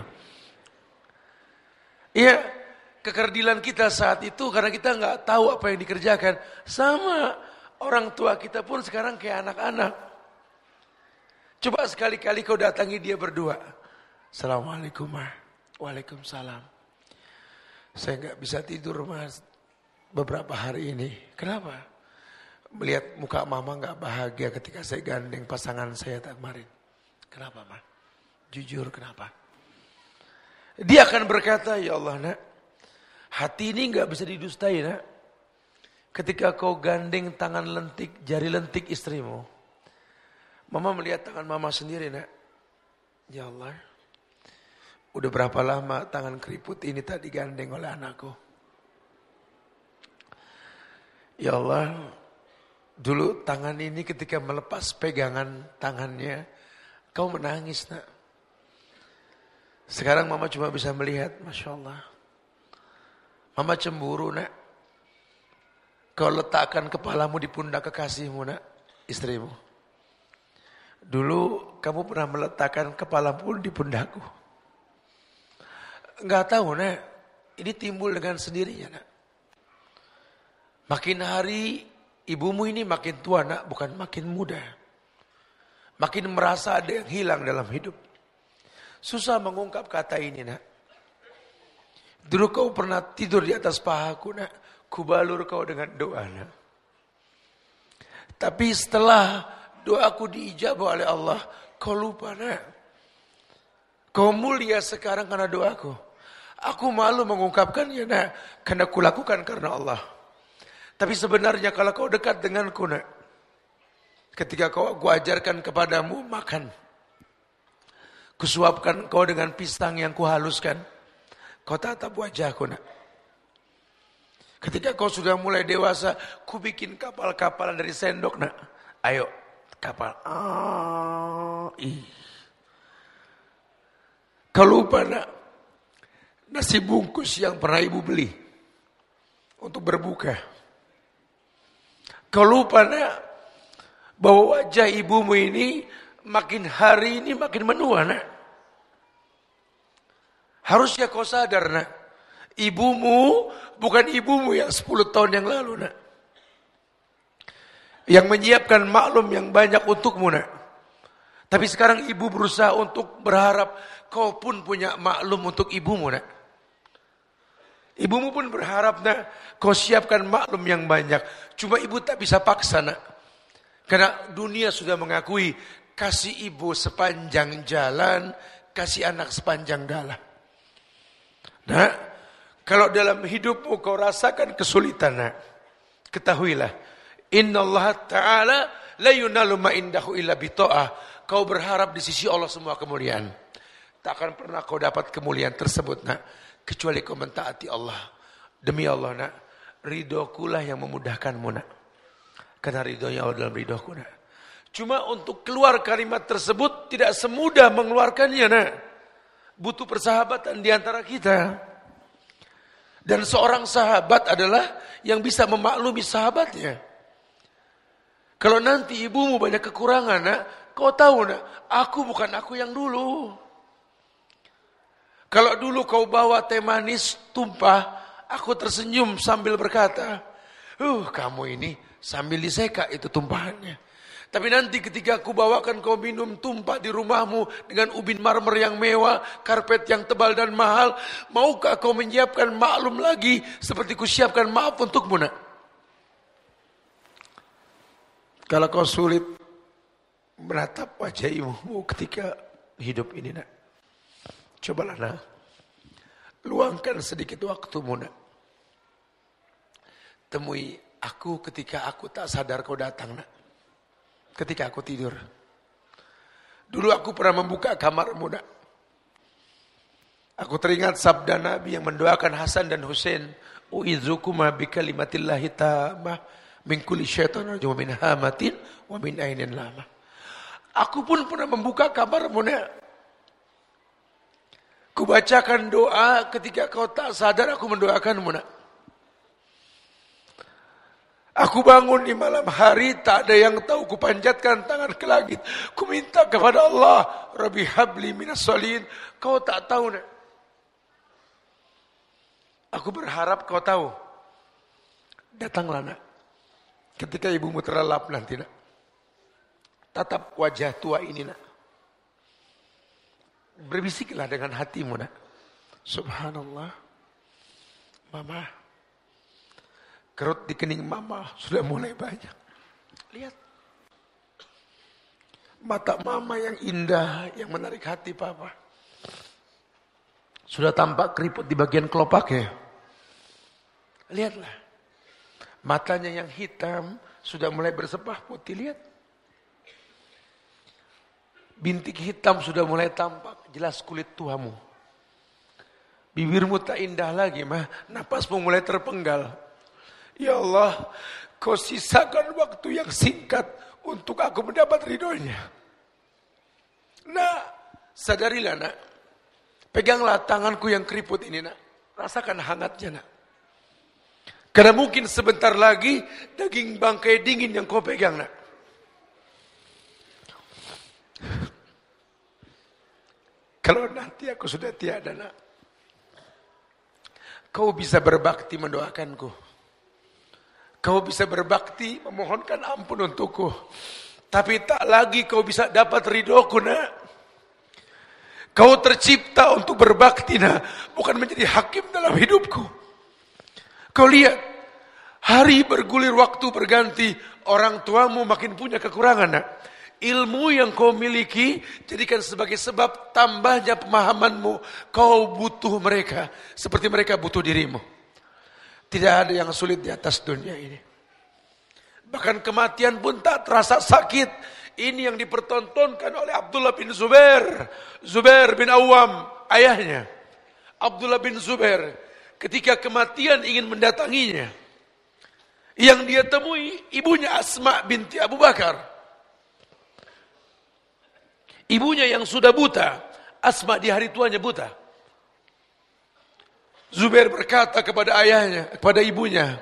Iya, kekerdilan kita saat itu karena kita nggak tahu apa yang dikerjakan. Sama orang tua kita pun sekarang kayak anak-anak. Coba sekali-kali kau datangi dia berdua. Assalamualaikum ma. Waalaikumsalam. Saya nggak bisa tidur mas beberapa hari ini. Kenapa? Melihat muka mama nggak bahagia ketika saya gandeng pasangan saya kemarin. Kenapa ma? Jujur kenapa? Dia akan berkata, ya Allah nak, hati ini nggak bisa didustai nak. Ketika kau gandeng tangan lentik, jari lentik istrimu. Mama melihat tangan mama sendiri nak. Ya Allah. Udah berapa lama tangan keriput ini tak digandeng oleh anakku. Ya Allah. Dulu tangan ini ketika melepas pegangan tangannya. Kau menangis nak. Sekarang mama cuma bisa melihat. Masya Allah. Mama cemburu nak. kau letakkan kepalamu di pundak kekasihmu, nak, istrimu. Dulu kamu pernah meletakkan kepalamu di pundakku. Enggak tahu, nak, ini timbul dengan sendirinya, nak. Makin hari ibumu ini makin tua, nak, bukan makin muda. Makin merasa ada yang hilang dalam hidup. Susah mengungkap kata ini, nak. Dulu kau pernah tidur di atas pahaku, nak. Kubalur kau dengan doa, nak. Tapi setelah doaku diijabah oleh Allah, kau lupa, nak. Kau mulia sekarang karena doaku. Aku malu mengungkapkannya, nak. Karena kulakukan karena Allah. Tapi sebenarnya kalau kau dekat denganku, nak, ketika kau aku ajarkan kepadamu makan, kusuapkan kau dengan pisang yang kuhaluskan, kau tatap wajahku, nak. Ketika kau sudah mulai dewasa, ku bikin kapal-kapalan dari sendok, nak. Ayo, kapal. Ah, ih. Kau lupa, nak, nasi bungkus yang pernah ibu beli untuk berbuka. Kau lupa, nak, bahwa wajah ibumu ini makin hari ini makin menua, nak. Harusnya kau sadar, nak. Ibumu bukan ibumu yang sepuluh tahun yang lalu, nak. Yang menyiapkan maklum yang banyak untukmu, nak. Tapi sekarang ibu berusaha untuk berharap kau pun punya maklum untuk ibumu, nak. Ibumu pun berharap, nak, kau siapkan maklum yang banyak. Cuma ibu tak bisa paksa, nak. Karena dunia sudah mengakui kasih ibu sepanjang jalan, kasih anak sepanjang dalam. Nah, kalau dalam hidupmu kau rasakan kesulitan, nak, ketahuilah, innallaha ta'ala la yunalu ma indahu illa bita'ah. Kau berharap di sisi Allah semua kemuliaan. Tak akan pernah kau dapat kemuliaan tersebut, nak, kecuali kau mentaati Allah. Demi Allah, nak, ridhokulah yang memudahkanmu, nak. Karena ridhonya Allah dalam ridhoku, nak. Cuma untuk keluar kalimat tersebut tidak semudah mengeluarkannya, nak. Butuh persahabatan di antara kita. Dan seorang sahabat adalah yang bisa memaklumi sahabatnya. Kalau nanti ibumu banyak kekurangan, nak, kau tahu, nak, aku bukan aku yang dulu. Kalau dulu kau bawa teh manis tumpah, aku tersenyum sambil berkata, uh kamu ini sambil diseka itu tumpahannya. Tapi nanti ketika aku bawakan kau minum tumpah di rumahmu dengan ubin marmer yang mewah, karpet yang tebal dan mahal, maukah kau menyiapkan maklum lagi seperti kusiapkan maaf untukmu, nak? Kalau kau sulit menatap wajah ibumu ketika hidup ini, nak, cobalah, nak, luangkan sedikit waktumu, nak. Temui aku ketika aku tak sadar kau datang, nak. Ketika aku tidur. Dulu aku pernah membuka kamarmu, nak. Aku teringat sabda Nabi yang mendoakan Hasan dan Husain, u'idzukuma bikalimatillahi tammah min kulli syaitanir rajim wa min hamatin wa min ainin lamah. Aku pun pernah membuka kamarmu, nak. Kubacakan doa ketika kau tak sadar aku mendoakanmu, nak. Aku bangun di malam hari, tak ada yang tahu, kupanjatkan tangan ke langit. Ku minta kepada Allah, Rabbi habli minas sholihin. Kau tak tahu, nak. Aku berharap kau tahu. Datanglah, nak. Ketika ibumu terlelap nanti, nak. Tatap wajah tua ini, nak. Berbisiklah dengan hatimu, nak. Subhanallah. Mama. Kerut di kening mama sudah mulai banyak. Lihat. Mata mama yang indah, yang menarik hati papa. Sudah tampak keriput di bagian kelopaknya. Lihatlah. Matanya yang hitam sudah mulai bersepah putih. Lihat. Bintik hitam sudah mulai tampak. Jelas kulit tuamu. Bibirmu tak indah lagi, mah. Napasmu mulai terpenggal. Ya Allah, kau sisakan waktu yang singkat untuk aku mendapat ridhonya. Nah, sadarilah, nak. Peganglah tanganku yang keriput ini, nak. Rasakan hangatnya, nak. Karena mungkin sebentar lagi daging bangkai dingin yang kau pegang, nak. Kalau nanti aku sudah tiada, nak, kau bisa berbakti mendoakanku. Kau bisa berbakti memohonkan ampun untukku. Tapi tak lagi kau bisa dapat ridhoku, nak. Kau tercipta untuk berbakti, nak, bukan menjadi hakim dalam hidupku. Kau lihat, hari bergulir, waktu berganti, orang tuamu makin punya kekurangan, nak. Ilmu yang kau miliki jadikan sebagai sebab tambahnya pemahamanmu. Kau butuh mereka seperti mereka butuh dirimu. Tidak ada yang sulit di atas dunia ini. Bahkan kematian pun tak terasa sakit. Ini yang dipertontonkan oleh Abdullah bin Zubair. Zubair bin Awam, ayahnya. Abdullah bin Zubair, ketika kematian ingin mendatanginya, yang dia temui ibunya Asma binti Abu Bakar. Ibunya yang sudah buta, Asma di hari tuanya buta. Zubair berkata kepada ayahnya, kepada ibunya,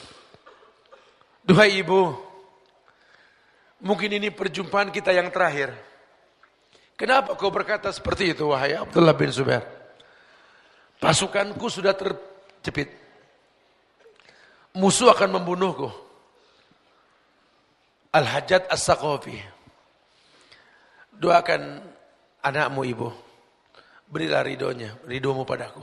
"Duhai ibu, mungkin ini perjumpaan kita yang terakhir. Kenapa kau berkata seperti itu, wahai Abdullah bin Zubair? Pasukanku sudah terjepit. Musuh akan membunuhku. Al-Hajjaj As-Saqafi. Doakan anakmu, ibu. Berilah ridhonya, ridhomu padaku."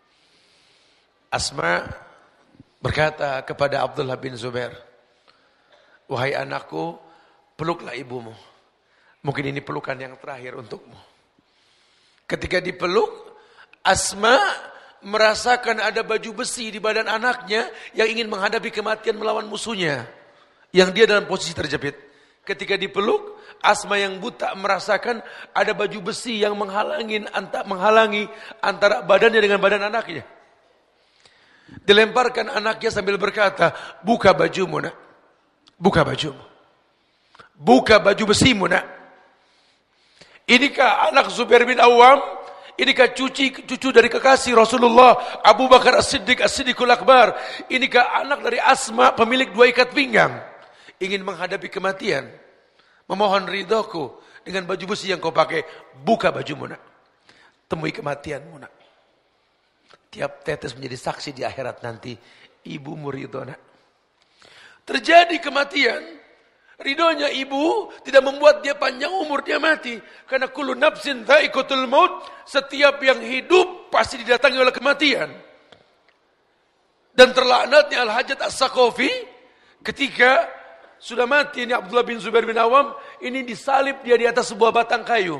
Asma berkata kepada Abdullah bin Zubair, "Wahai anakku, peluklah ibumu. Mungkin ini pelukan yang terakhir untukmu." Ketika dipeluk, Asma merasakan ada baju besi di badan anaknya yang ingin menghadapi kematian melawan musuhnya, yang dia dalam posisi terjepit. Ketika dipeluk, Asma yang buta merasakan ada baju besi yang menghalangi, menghalangi antara badannya dengan badan anaknya. Dilemparkan anaknya sambil berkata, "Buka bajumu, nak. Buka bajumu. Buka baju besimu, nak." Inikah anak Zubair bin Awam? Inikah cucu, cucu dari kekasih Rasulullah Abu Bakar As-Siddiq As-Siddiqul Akbar? Inikah anak dari Asma, pemilik dua ikat pinggang? Ingin menghadapi kematian, memohon ridhoku dengan baju besi yang kau pakai. Buka bajumu, nak. Temui kematianmu, nak. Tiap tetes menjadi saksi di akhirat nanti. Ibumu ridho, nak. Terjadi kematian, ridhonya ibu tidak membuat dia panjang umur, dia mati. Karena kullu nafsin dha'iqatul maut, setiap yang hidup pasti didatangi oleh kematian. Dan terlaknatnya Al-Hajjaj As-Saqafi ketika sudah mati ini Abdullah bin Zubair bin Awam, ini disalib dia di atas sebuah batang kayu.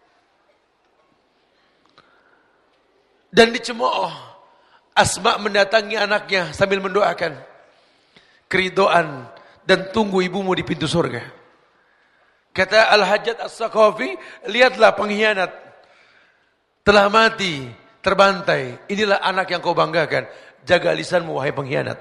Dan dicemooh. Asma mendatangi anaknya sambil mendoakan keridhaan dan tunggu ibumu di pintu surga. Kata Al-Hajjaj As-Saqafi, "Lihatlah pengkhianat telah mati, terbantai. Inilah anak yang kau banggakan. Jaga lisanmu, wahai pengkhianat."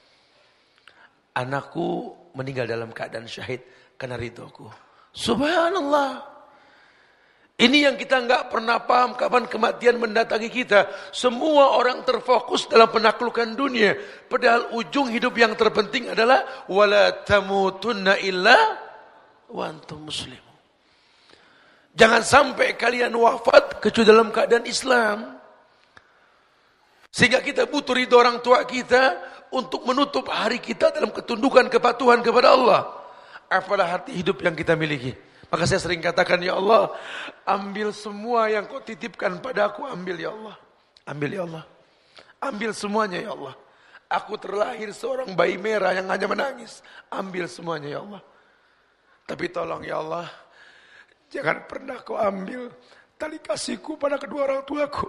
Anakku meninggal dalam keadaan syahid karena ridhoku. Subhanallah. Ini yang kita enggak pernah paham kapan kematian mendatangi kita. Semua orang terfokus dalam penaklukan dunia. Padahal ujung hidup yang terpenting adalah wala tamutunna illa wa antum muslimun. Jangan sampai kalian wafat kecuali dalam keadaan Islam. Sehingga kita butuh ridho orang tua kita untuk menutup hari kita dalam ketundukan kepatuhan kepada Allah. Apalah arti hidup yang kita miliki. Maka saya sering katakan, ya Allah, ambil semua yang kau titipkan padaku, ambil ya Allah. Ambil ya Allah. Ambil semuanya ya Allah. Aku terlahir seorang bayi merah yang hanya menangis. Ambil semuanya ya Allah. Tapi tolong ya Allah, jangan pernah kau ambil tali kasihku pada kedua orang tuaku.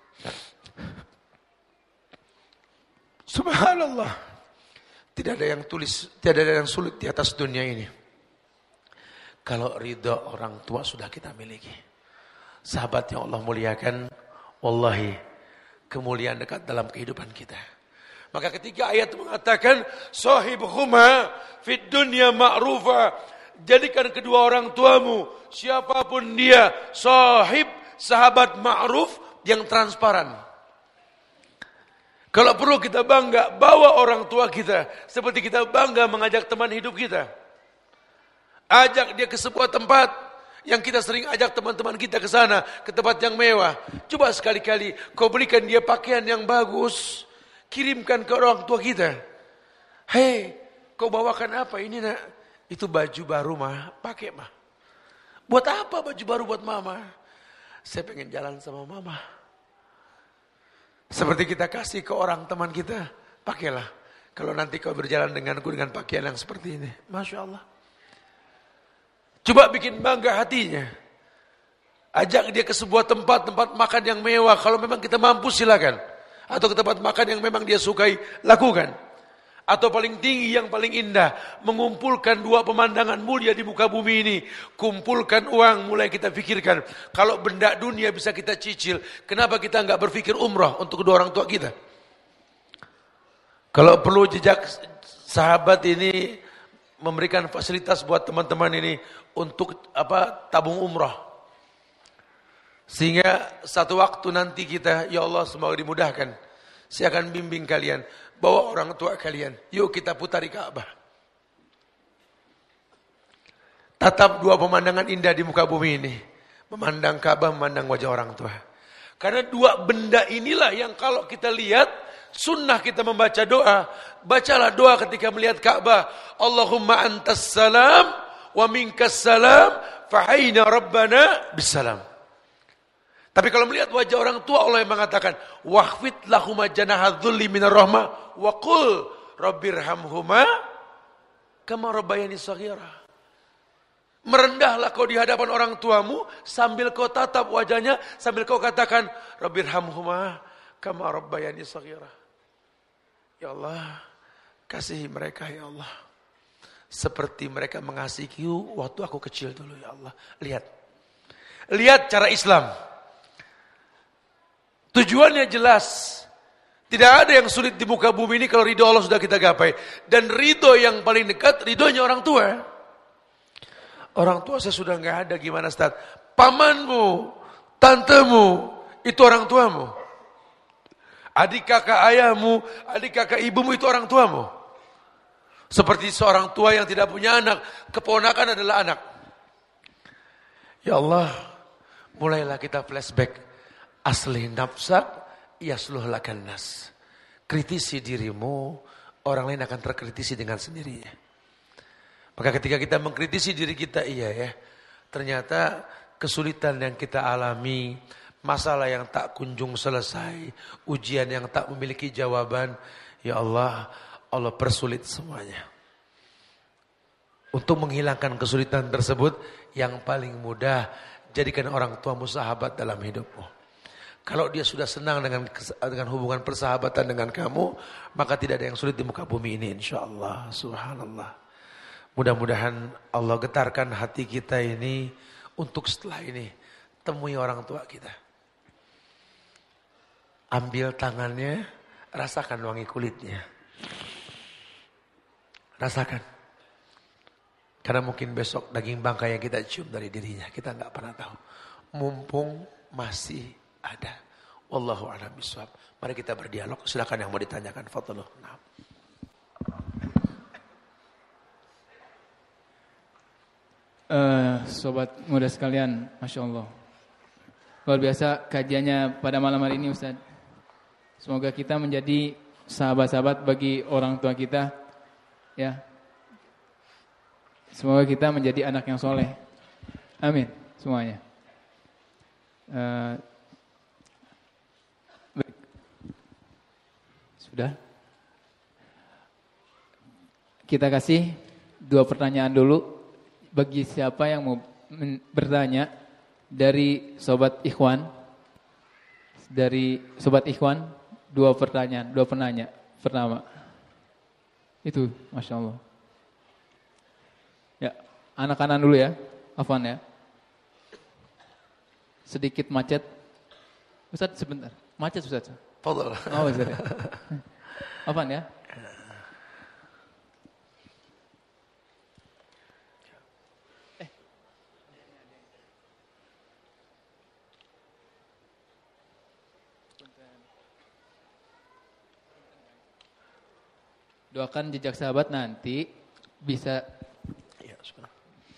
Subhanallah. Tidak ada yang tulis, tidak ada yang sulit di atas dunia ini. Kalau ridha orang tua sudah kita miliki. Sahabat yang Allah muliakan, wallahi kemuliaan dekat dalam kehidupan kita. Maka ketika ayat mengatakan sahibhuma fid dunya ma'rufa, jadikan kedua orang tuamu, siapapun dia, sahib, sahabat ma'ruf yang transparan. Kalau perlu kita bangga, bawa orang tua kita. Seperti kita bangga mengajak teman hidup kita. Ajak dia ke sebuah tempat yang kita sering ajak teman-teman kita ke sana, ke tempat yang mewah. Coba sekali-kali kau belikan dia pakaian yang bagus. Kirimkan ke orang tua kita. Hei, kau bawakan apa ini nak? Itu baju baru mah, pakai mah. Buat apa baju baru buat mama? Saya pengen jalan sama mama. Seperti kita kasih ke orang teman kita, pakailah. Kalau nanti kau berjalan denganku dengan pakaian yang seperti ini. Masya Allah. Coba bikin bangga hatinya. Ajak dia ke sebuah tempat, tempat makan yang mewah. Kalau memang kita mampu silakan. Atau ke tempat makan yang memang dia sukai, lakukan. Atau paling tinggi yang paling indah, mengumpulkan dua pemandangan mulia di muka bumi ini. Kumpulkan uang, mulai kita pikirkan. Kalau benda dunia bisa kita cicil, kenapa kita enggak berpikir umrah untuk kedua orang tua kita? Kalau perlu jejak sahabat ini memberikan fasilitas buat teman-teman ini untuk apa tabung umrah. Sehingga satu waktu nanti kita, ya Allah semoga dimudahkan. Saya akan bimbing kalian. Bawa orang tua kalian. Yuk kita putari Ka'bah. Tatap dua pemandangan indah di muka bumi ini. Memandang Ka'bah, memandang wajah orang tua. Karena dua benda inilah yang kalau kita lihat, sunnah kita membaca doa. Bacalah doa ketika melihat Ka'bah. Allahumma antas salam, wa minkas salam, fahayna rabbana bisalam. Tapi kalau melihat wajah orang tua, Allah yang mengatakan, wahfid lahuma janaha dhulli minar rahmah, wa qul rabbirhamhuma kama rabbayani shaghira. Merendahlah kau di hadapan orang tuamu, sambil kau tatap wajahnya, sambil kau katakan, rabbirhamhuma kama rabbayani shaghira. Ya Allah, kasihi mereka ya Allah. Seperti mereka mengasihiku waktu aku kecil dulu ya Allah. Lihat. Lihat cara Islam. Tujuannya jelas. Tidak ada yang sulit di muka bumi ini kalau ridho Allah sudah kita gapai. Dan ridho yang paling dekat, ridhonya orang tua. Orang tua saya sudah nggak ada, gimana Ustaz? Pamanmu, tantemu, itu orang tuamu. Adik kakak ayahmu, adik kakak ibumu itu orang tuamu. Seperti seorang tua yang tidak punya anak, keponakan adalah anak. Ya Allah, mulailah kita flashback. Aslih nafsak, yasluh lakan nas. Kritisi dirimu, orang lain akan terkritisi dengan sendirinya. Maka ketika kita mengkritisi diri kita, iya ya, ternyata kesulitan yang kita alami, masalah yang tak kunjung selesai, ujian yang tak memiliki jawaban, ya Allah, Allah persulit semuanya. Untuk menghilangkan kesulitan tersebut, yang paling mudah, jadikan orang tuamu sahabat dalam hidupmu. Kalau dia sudah senang dengan dengan hubungan persahabatan dengan kamu, maka tidak ada yang sulit di muka bumi ini, insyaallah. Subhanallah. Mudah-mudahan Allah getarkan hati kita ini untuk setelah ini temui orang tua kita. Ambil tangannya, rasakan wangi kulitnya. Rasakan. Karena mungkin besok daging bangkai yang kita cium dari dirinya, kita nggak pernah tahu. Mumpung masih ada. Wallahu a'lam bishawab. Mari kita berdialog. Silakan yang mau ditanyakan. Fadhlu. Nah. Uh, sobat muda sekalian, Masya Allah. Luar biasa kajiannya pada malam hari ini Ustaz. Semoga kita menjadi sahabat-sahabat bagi orang tua kita. Ya. Semoga kita menjadi anak yang soleh. Amin. Semuanya. Uh, Sudah. Kita kasih dua pertanyaan dulu bagi siapa yang mau bertanya dari sobat Ikhwan. Dari sobat Ikhwan dua pertanyaan, dua penanya. Pertama. Itu, Masya Allah. Ya, anak kanan dulu ya. Afwan ya. Sedikit macet. Ustaz sebentar. Macet Ustaz. Fadhal. Oh, Ustaz. Apaan ya? Eh. doakan jejak sahabat nanti bisa Ya, sebenarnya.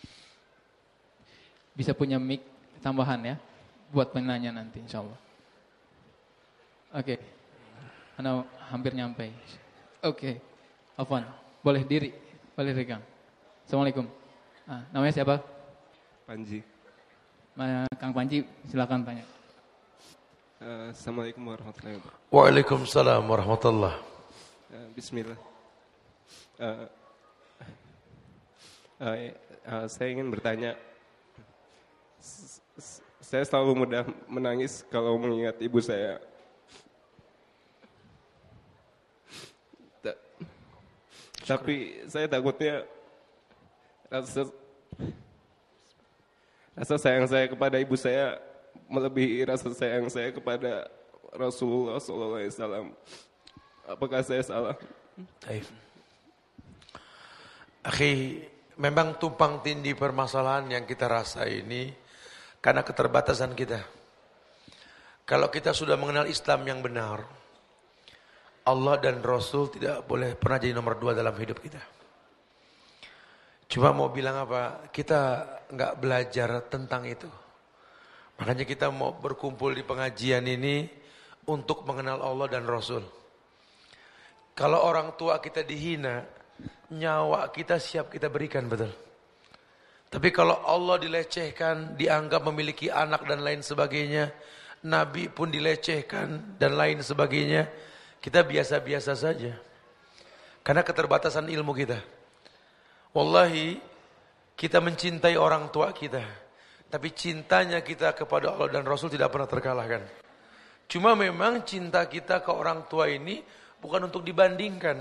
bisa punya mic tambahan ya buat penanya nanti insyaallah. Oke. Ana hampir nyampe. Oke. Afwan, boleh diri, boleh regang. Assalamualaikum. Ah, namanya siapa? Panji. Ma, Kang Panji, silakan tanya. Uh, Assalamualaikum warahmatullahi wabarakatuh. Waalaikumsalam warahmatullah. Uh, Bismillah. Uh, uh, uh, saya ingin bertanya. S- s- saya selalu mudah menangis kalau mengingat ibu saya. Ta- Tapi saya takutnya rasa rasa sayang saya kepada ibu saya melebihi rasa sayang saya kepada Rasulullah shallallahu alaihi wasallam. Apakah saya salah? Baik. Akhi, memang tumpang tindih permasalahan yang kita rasa ini karena keterbatasan kita. Kalau kita sudah mengenal Islam yang benar, Allah dan Rasul tidak boleh pernah jadi nomor dua dalam hidup kita. Cuma mau bilang apa, kita nggak belajar tentang itu. Makanya kita mau berkumpul di pengajian ini untuk mengenal Allah dan Rasul. Kalau orang tua kita dihina, nyawa kita siap kita berikan, betul. Tapi kalau Allah dilecehkan, dianggap memiliki anak dan lain sebagainya, Nabi pun dilecehkan dan lain sebagainya, kita biasa-biasa saja. Karena keterbatasan ilmu kita. Wallahi, kita mencintai orang tua kita. Tapi cintanya kita kepada Allah dan Rasul tidak pernah terkalahkan. Cuma memang cinta kita ke orang tua ini bukan untuk dibandingkan.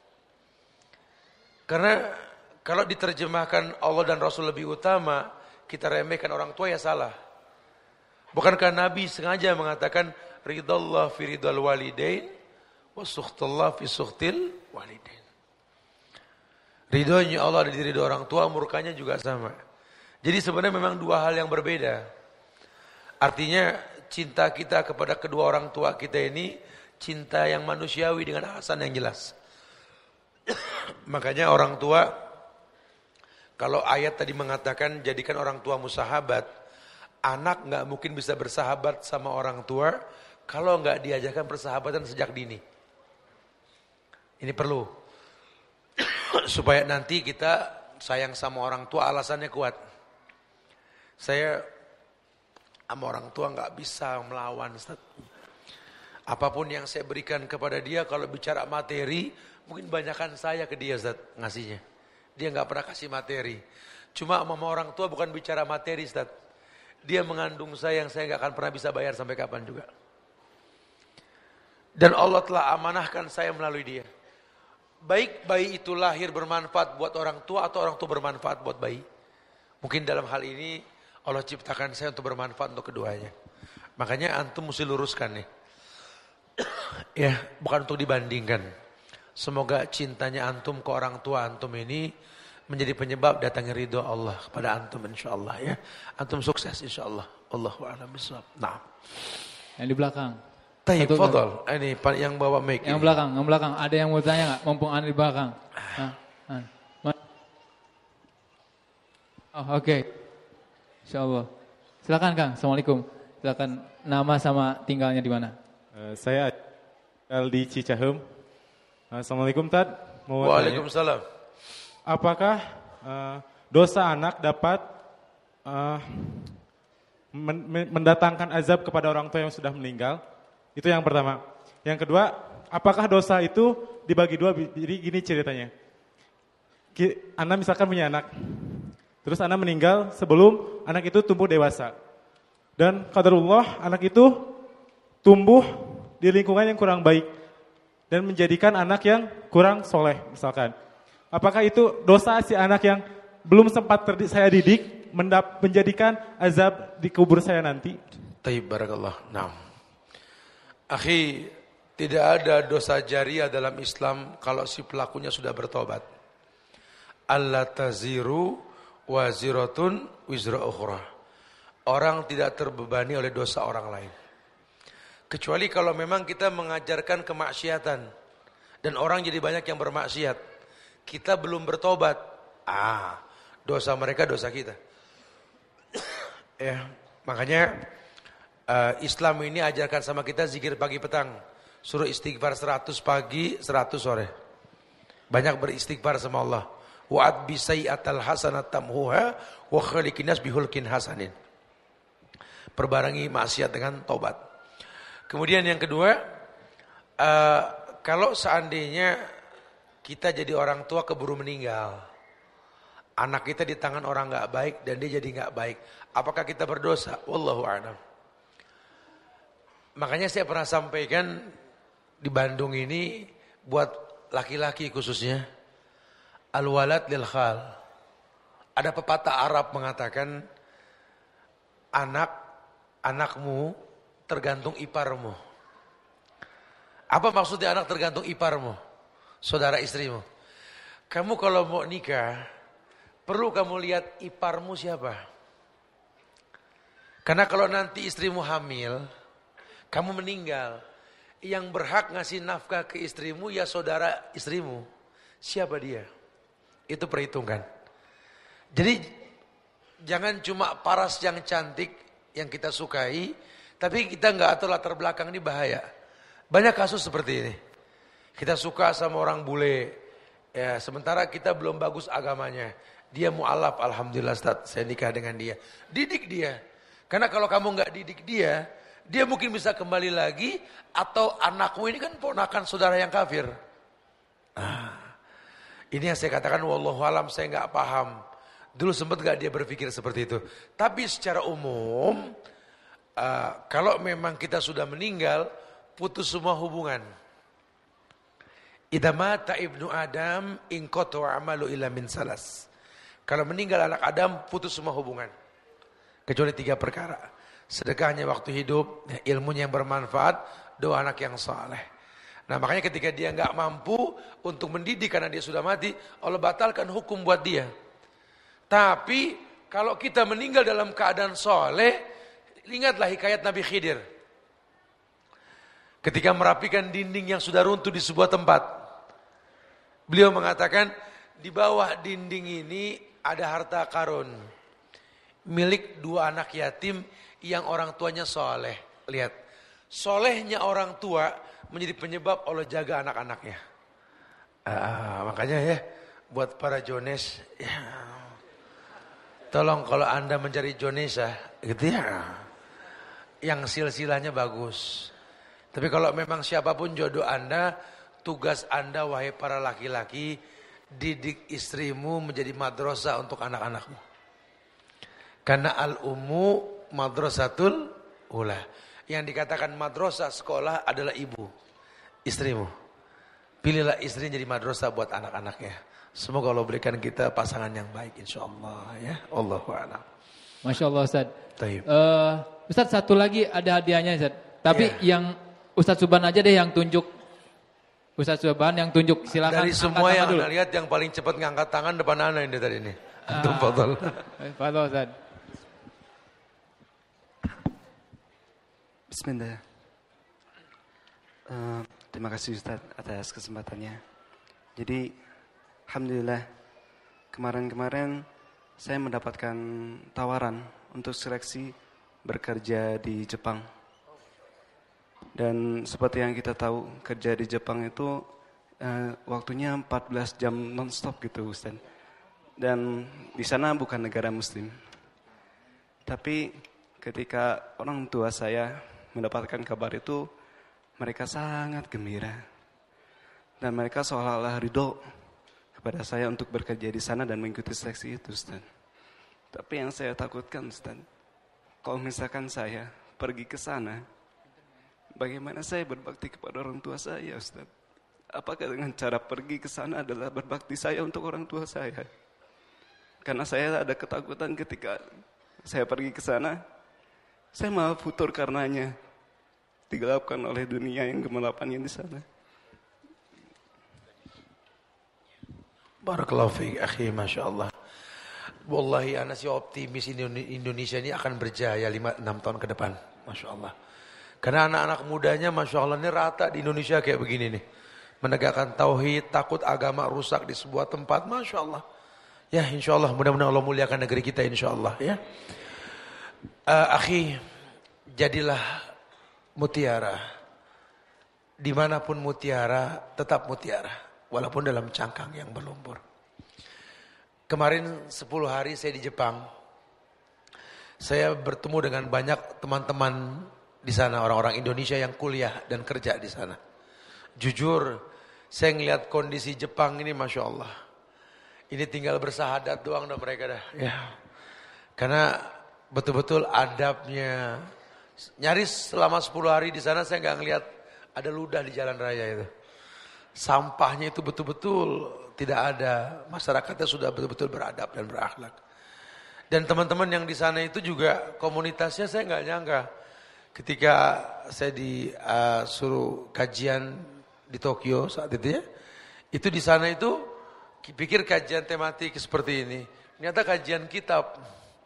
Karena kalau diterjemahkan Allah dan Rasul lebih utama, kita remehkan orang tua ya salah. Bukankah Nabi sengaja mengatakan ridallah fi ridal walidain wa sukhtullah fi sukhtil walidain. Ridhonya Allah ada di ridho orang tua, murkanya juga sama. Jadi sebenarnya memang dua hal yang berbeda. Artinya cinta kita kepada kedua orang tua kita ini cinta yang manusiawi dengan alasan yang jelas. Makanya orang tua, kalau ayat tadi mengatakan jadikan orang tua musahabat, anak nggak mungkin bisa bersahabat sama orang tua kalau nggak diajarkan persahabatan sejak dini. Ini perlu. Supaya nanti kita sayang sama orang tua alasannya kuat. Saya sama orang tua nggak bisa melawan, Ustaz. Apapun yang saya berikan kepada dia, kalau bicara materi, mungkin banyakkan saya ke dia, Ustaz, ngasihnya. Dia nggak pernah kasih materi. Cuma sama orang tua bukan bicara materi, Ustaz. Dia mengandung saya yang saya nggak akan pernah bisa bayar sampai kapan juga. Dan Allah telah amanahkan saya melalui dia. Baik bayi itu lahir bermanfaat buat orang tua atau orang tua bermanfaat buat bayi. Mungkin dalam hal ini Allah ciptakan saya untuk bermanfaat untuk keduanya. Makanya antum mesti luruskan nih. Ya, bukan untuk dibandingkan. Semoga cintanya antum ke orang tua antum ini menjadi penyebab datangnya ridho Allah kepada antum insyaallah ya. Antum sukses insyaallah. Allahu a'lam bishawab. Nah. Yang di belakang. Tayyib, fadhal. Ini yang bawa mic. Yang ini. belakang, yang belakang. Ada yang mau tanya nggak? Mumpung ada di belakang. Ah, ah. Oh, oke. Okay. Insyaallah. Silakan Kang. Assalamualaikum. Silakan nama sama tinggalnya di mana? Uh, saya tinggal di Cicahem. Uh, Assalamualaikum Tad. Mau Waalaikumsalam. tanya, apakah uh, dosa anak dapat uh, men- mendatangkan azab kepada orang tua yang sudah meninggal? Itu yang pertama. Yang kedua, apakah dosa itu dibagi dua? Jadi gini ceritanya. Anda misalkan punya anak. Terus anak meninggal sebelum anak itu tumbuh dewasa. Dan qadarullah anak itu tumbuh di lingkungan yang kurang baik. Dan menjadikan anak yang kurang soleh misalkan. Apakah itu dosa si anak yang belum sempat terdi- saya didik mendap- menjadikan azab di kubur saya nanti? Tayyib, barakallah. Nah. Akhi, tidak ada dosa jariah dalam Islam kalau si pelakunya sudah bertobat. Alla taziru waziratun wizra ukhra. Orang tidak terbebani oleh dosa orang lain. Kecuali kalau memang kita mengajarkan kemaksiatan. Dan orang jadi banyak yang bermaksiat. Kita belum bertobat. Ah, dosa mereka dosa kita. Ya, makanya uh, Islam ini ajarkan sama kita zikir pagi petang. Suruh istighfar seratus pagi, seratus sore. Banyak beristighfar sama Allah. Wa'ad bisayyatal hasanat tamhuha wa khaliqin nas bihulkin hasanin. Perbarangi maksiat dengan taubat. Kemudian yang kedua, uh, kalau seandainya kita jadi orang tua keburu meninggal, anak kita di tangan orang nggak baik dan dia jadi nggak baik, apakah kita berdosa? Wallahu a'lam. Makanya saya pernah sampaikan di Bandung ini buat laki-laki khususnya, al-walad lil khal. Ada pepatah Arab mengatakan anak anakmu tergantung iparmu. Apa maksudnya anak tergantung iparmu? Saudara istrimu. Kamu kalau mau nikah, perlu kamu lihat iparmu siapa. Karena kalau nanti istrimu hamil, kamu meninggal, yang berhak ngasih nafkah ke istrimu ya saudara istrimu. Siapa dia? Itu perhitungkan. Jadi jangan cuma paras yang cantik yang kita sukai, tapi kita nggak atur latar belakang, ini bahaya. Banyak kasus seperti ini. Kita suka sama orang bule, ya, sementara kita belum bagus agamanya. Dia mu'alaf, alhamdulillah Ustaz, saya nikah dengan dia. Didik dia. Karena kalau kamu nggak didik dia, dia mungkin bisa kembali lagi, atau anakmu ini kan ponakan saudara yang kafir. Nah, ini yang saya katakan wallahu alam, saya nggak paham. Dulu sempat nggak dia berpikir seperti itu. Tapi secara umum, uh, kalau memang kita sudah meninggal, putus semua hubungan. Idza mata ibnu Adam inqata amalu illa min salas. Kalau meninggal anak Adam, putus semua hubungan. Kecuali tiga perkara. Sedekahnya waktu hidup, ilmunya yang bermanfaat, doa anak yang saleh. Nah, makanya ketika dia enggak mampu untuk mendidik karena dia sudah mati, Allah batalkan hukum buat dia. Tapi kalau kita meninggal dalam keadaan saleh, ingatlah hikayat Nabi Khidir. Ketika merapikan dinding yang sudah runtuh di sebuah tempat, beliau mengatakan, di bawah dinding ini ada harta karun milik dua anak yatim yang orang tuanya soleh. Lihat, solehnya orang tua menjadi penyebab Allah jaga anak-anaknya. Ah, makanya ya, buat para Jones, ya, tolong kalau Anda mencari Jonesa, gitu ya, yang silsilahnya bagus. Tapi kalau memang siapapun jodoh Anda, tugas Anda wahai para laki-laki, didik istrimu menjadi madrasah untuk anak-anakmu. Karena al-ummu madrasatul ula. Yang dikatakan madrasah sekolah adalah ibu, istrimu. Pilihlah istri jadi madrasah buat anak-anaknya. Semoga Allah berikan kita pasangan yang baik insyaallah ya. Allahu a'lam. Masya Allah Ustaz. Taib. Uh, Ustaz satu lagi ada hadiahnya Ustaz. Tapi yeah. yang Ustaz Subhan aja deh yang tunjuk. Ustaz Subhan yang tunjuk, silakan. Dari semua yang Anda lihat yang paling cepat ngangkat tangan depan Anda ini tadi ini. Antum ah. fadhol. Fadhol Ustaz. Bismillah. Uh, terima kasih Ustaz atas kesempatannya. Jadi alhamdulillah kemarin-kemarin saya mendapatkan tawaran untuk seleksi bekerja di Jepang. Dan seperti yang kita tahu, kerja di Jepang itu uh, waktunya empat belas jam non-stop gitu Ustaz. Dan di sana bukan negara muslim. Tapi ketika orang tua saya mendapatkan kabar itu, mereka sangat gembira. Dan mereka seolah-olah ridho kepada saya untuk bekerja di sana dan mengikuti seleksi itu Ustaz. Tapi yang saya takutkan Ustaz, kalau misalkan saya pergi ke sana, bagaimana saya berbakti kepada orang tua saya, Ustaz? Apakah dengan cara pergi ke sana adalah berbakti saya untuk orang tua saya? Karena saya ada ketakutan ketika saya pergi ke sana, saya malah futur karenanya, digelapkan oleh dunia yang gemelapannya di sana. Barakallahu fiik akhi, masyaallah. Wallahi ana sih optimis Indonesia ini akan berjaya lima enam tahun ke depan, masyaallah. Karena anak-anak mudanya Masya Allah ini rata di Indonesia kayak begini nih. menegakkan tauhid, takut agama rusak di sebuah tempat, Masya Allah. Ya insya Allah, mudah-mudahan Allah muliakan negeri kita insya Allah ya. Uh, akhi, jadilah mutiara. Dimanapun mutiara, tetap mutiara. Walaupun dalam cangkang yang berlumpur. Kemarin sepuluh hari saya di Jepang. Saya bertemu dengan banyak teman-teman di sana, orang-orang Indonesia yang kuliah dan kerja di sana. Jujur, saya ngelihat kondisi Jepang ini Masya Allah. Ini tinggal bersahadat doang dah mereka dah. Ya. Karena betul-betul adabnya. Nyaris selama sepuluh hari di sana saya nggak ngelihat ada ludah di jalan raya itu. Sampahnya itu betul-betul tidak ada. Masyarakatnya sudah betul-betul beradab dan berakhlak. Dan teman-teman yang di sana itu juga komunitasnya saya nggak nyangka. Ketika saya disuruh uh, kajian di Tokyo saat itu ya. Itu di sana itu pikir kajian tematik seperti ini. Ternyata kajian kitab.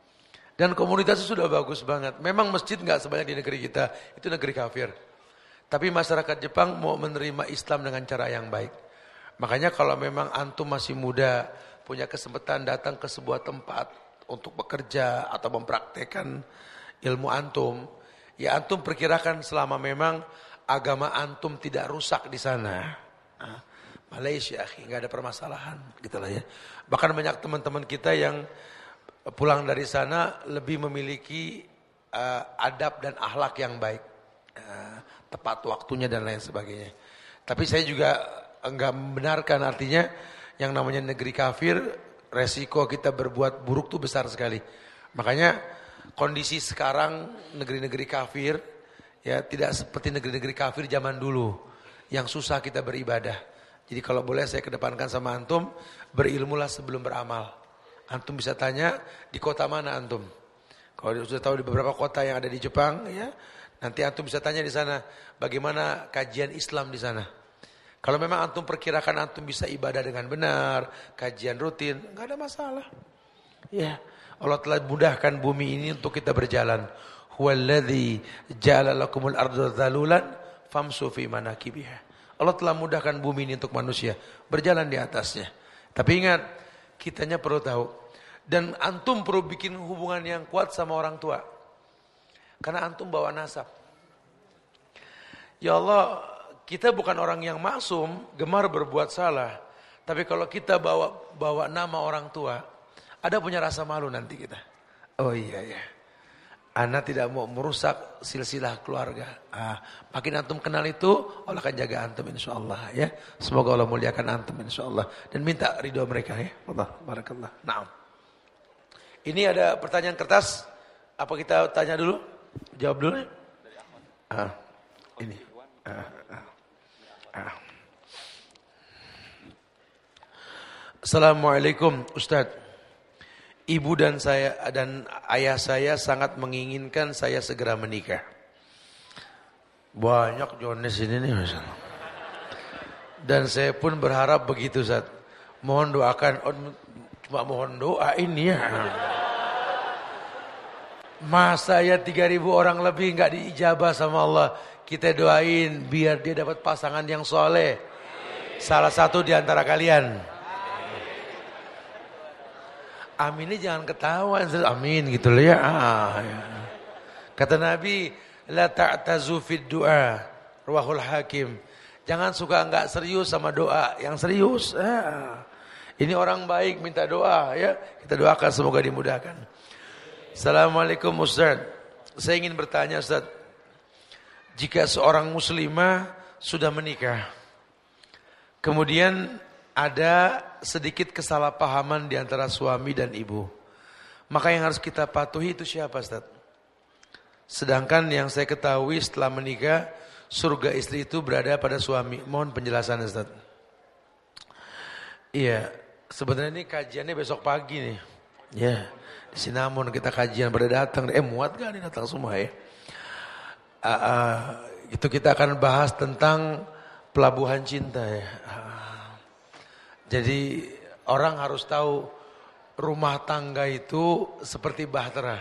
Dan komunitasnya sudah bagus banget. Memang masjid nggak sebanyak di negeri kita. Itu negeri kafir. Tapi masyarakat Jepang mau menerima Islam dengan cara yang baik. Makanya kalau memang antum masih muda, punya kesempatan datang ke sebuah tempat untuk bekerja atau mempraktekkan ilmu antum, ya antum perkirakan selama memang agama antum tidak rusak di sana. Nah, Malaysia, nggak ada permasalahan, gitulah ya. Bahkan banyak teman-teman kita yang pulang dari sana lebih memiliki uh, adab dan akhlak yang baik, uh, tepat waktunya dan lain sebagainya. Tapi saya juga enggak membenarkan, artinya yang namanya negeri kafir, resiko kita berbuat buruk tuh besar sekali. Makanya kondisi sekarang negeri-negeri kafir ya tidak seperti negeri-negeri kafir zaman dulu yang susah kita beribadah. Jadi kalau boleh saya kedepankan sama antum, berilmulah sebelum beramal. Antum bisa tanya di kota mana antum. Kalau sudah tahu di beberapa kota yang ada di Jepang, ya nanti antum bisa tanya di sana bagaimana kajian Islam di sana. Kalau memang antum perkirakan antum bisa ibadah dengan benar, kajian rutin, nggak ada masalah. Ya, Allah telah mudahkan bumi ini untuk kita berjalan. Huwallazi ja'ala lakumul arda dzalulan famsu fi manakibiha. Allah telah mudahkan bumi ini untuk manusia berjalan di atasnya. Tapi ingat, kitanya perlu tahu. Dan antum perlu bikin hubungan yang kuat sama orang tua. Karena antum bawa nasab. Ya Allah, kita bukan orang yang maksum, gemar berbuat salah. Tapi kalau kita bawa bawa nama orang tua, ada punya rasa malu nanti kita. Oh iya ya. Ana tidak mau merusak silsilah keluarga. Ah, makin antum kenal itu, Allah akan jaga antum insyaallah ya. Semoga Allah muliakan antum insyaallah dan minta ridho mereka ya. Allah barakallah. Naam. Ini ada pertanyaan kertas. Apa kita tanya dulu? Jawab dulu. Ah, ini. Ah, ah, ah. Assalamualaikum Ustaz. Ibu dan saya dan ayah saya sangat menginginkan saya segera menikah. Banyak Jones ini nih Mas. Dan saya pun berharap begitu Ustaz. Mohon doakan, oh, cuma mohon doa ini ya. Masa ya tiga ribu orang lebih enggak diijabah sama Allah. Kita doain biar dia dapat pasangan yang soleh. Salah satu di antara kalian. Aminnya jangan ketawa, amin gitu loh ya. Ah, ya. Kata Nabi, la ta'tazu fid du'a, rawahul Hakim. Jangan suka enggak serius sama doa, yang serius. Ah. Ini orang baik minta doa ya. Kita doakan semoga dimudahkan. Assalamualaikum Ustaz. Saya ingin bertanya Ustaz. Jika seorang muslimah sudah menikah, kemudian ada sedikit kesalahpahaman di antara suami dan ibu, maka yang harus kita patuhi itu siapa Ustaz? Sedangkan yang saya ketahui setelah menikah, surga istri itu berada pada suami. Mohon penjelasan Ustaz. Iya, sebenarnya ini kajiannya besok pagi nih. Ya, di Sinamon kita kajian pada datang. Eh muat gak nih datang semua ya? Uh, uh, itu kita akan bahas tentang pelabuhan cinta ya. Uh, Jadi orang harus tahu rumah tangga itu seperti bahtera.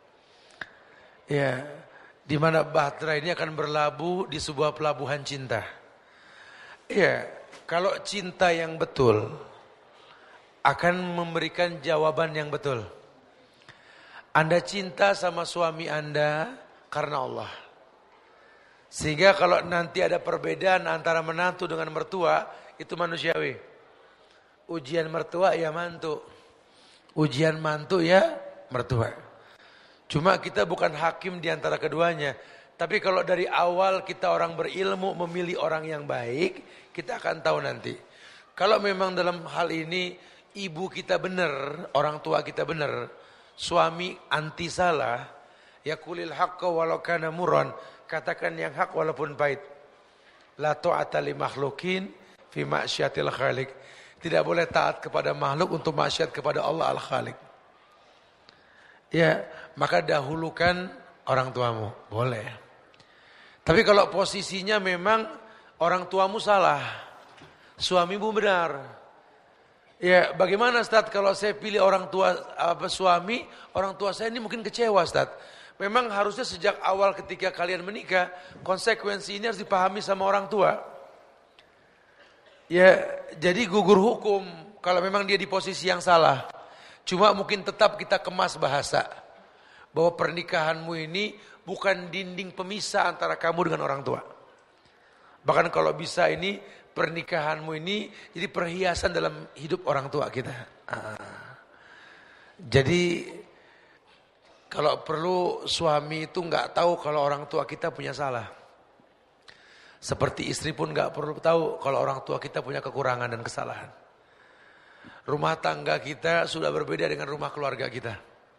Ya, di mana bahtera ini akan berlabuh di sebuah pelabuhan cinta. Ya, Kalau cinta yang betul akan memberikan jawaban yang betul. Anda cinta sama suami Anda karena Allah. Sehingga kalau nanti ada perbedaan antara menantu dengan mertua, itu manusiawi. Ujian mertua ya mantu. Ujian mantu ya mertua. Cuma kita bukan hakim di antara keduanya. Tapi kalau dari awal kita orang berilmu memilih orang yang baik, kita akan tahu nanti. Kalau memang dalam hal ini ibu kita benar, orang tua kita benar, suami anti salah, ya kulil haqqa walau kana murran, katakan yang hak walaupun pahit. La ta'ata li makhlukin fi ma'syatil khaliq. Tidak boleh taat kepada makhluk untuk maksiat kepada Allah Al-Khaliq. Ya, maka dahulukan orang tuamu, boleh. Tapi kalau posisinya memang orang tuamu salah, suamimu benar. Ya, bagaimana Ustaz kalau saya pilih orang tua apa suami, orang tua saya ini mungkin kecewa Ustaz. Memang harusnya sejak awal ketika kalian menikah, konsekuensi ini harus dipahami sama orang tua. Ya, jadi gugur hukum kalau memang dia di posisi yang salah. Cuma mungkin tetap kita kemas bahasa bahwa pernikahanmu ini bukan dinding pemisah antara kamu dengan orang tua. Bahkan kalau bisa ini pernikahanmu ini jadi perhiasan dalam hidup orang tua kita. Ah. Jadi kalau perlu suami itu nggak tahu kalau orang tua kita punya salah. Seperti istri pun nggak perlu tahu kalau orang tua kita punya kekurangan dan kesalahan. Rumah tangga kita sudah berbeda dengan rumah keluarga kita.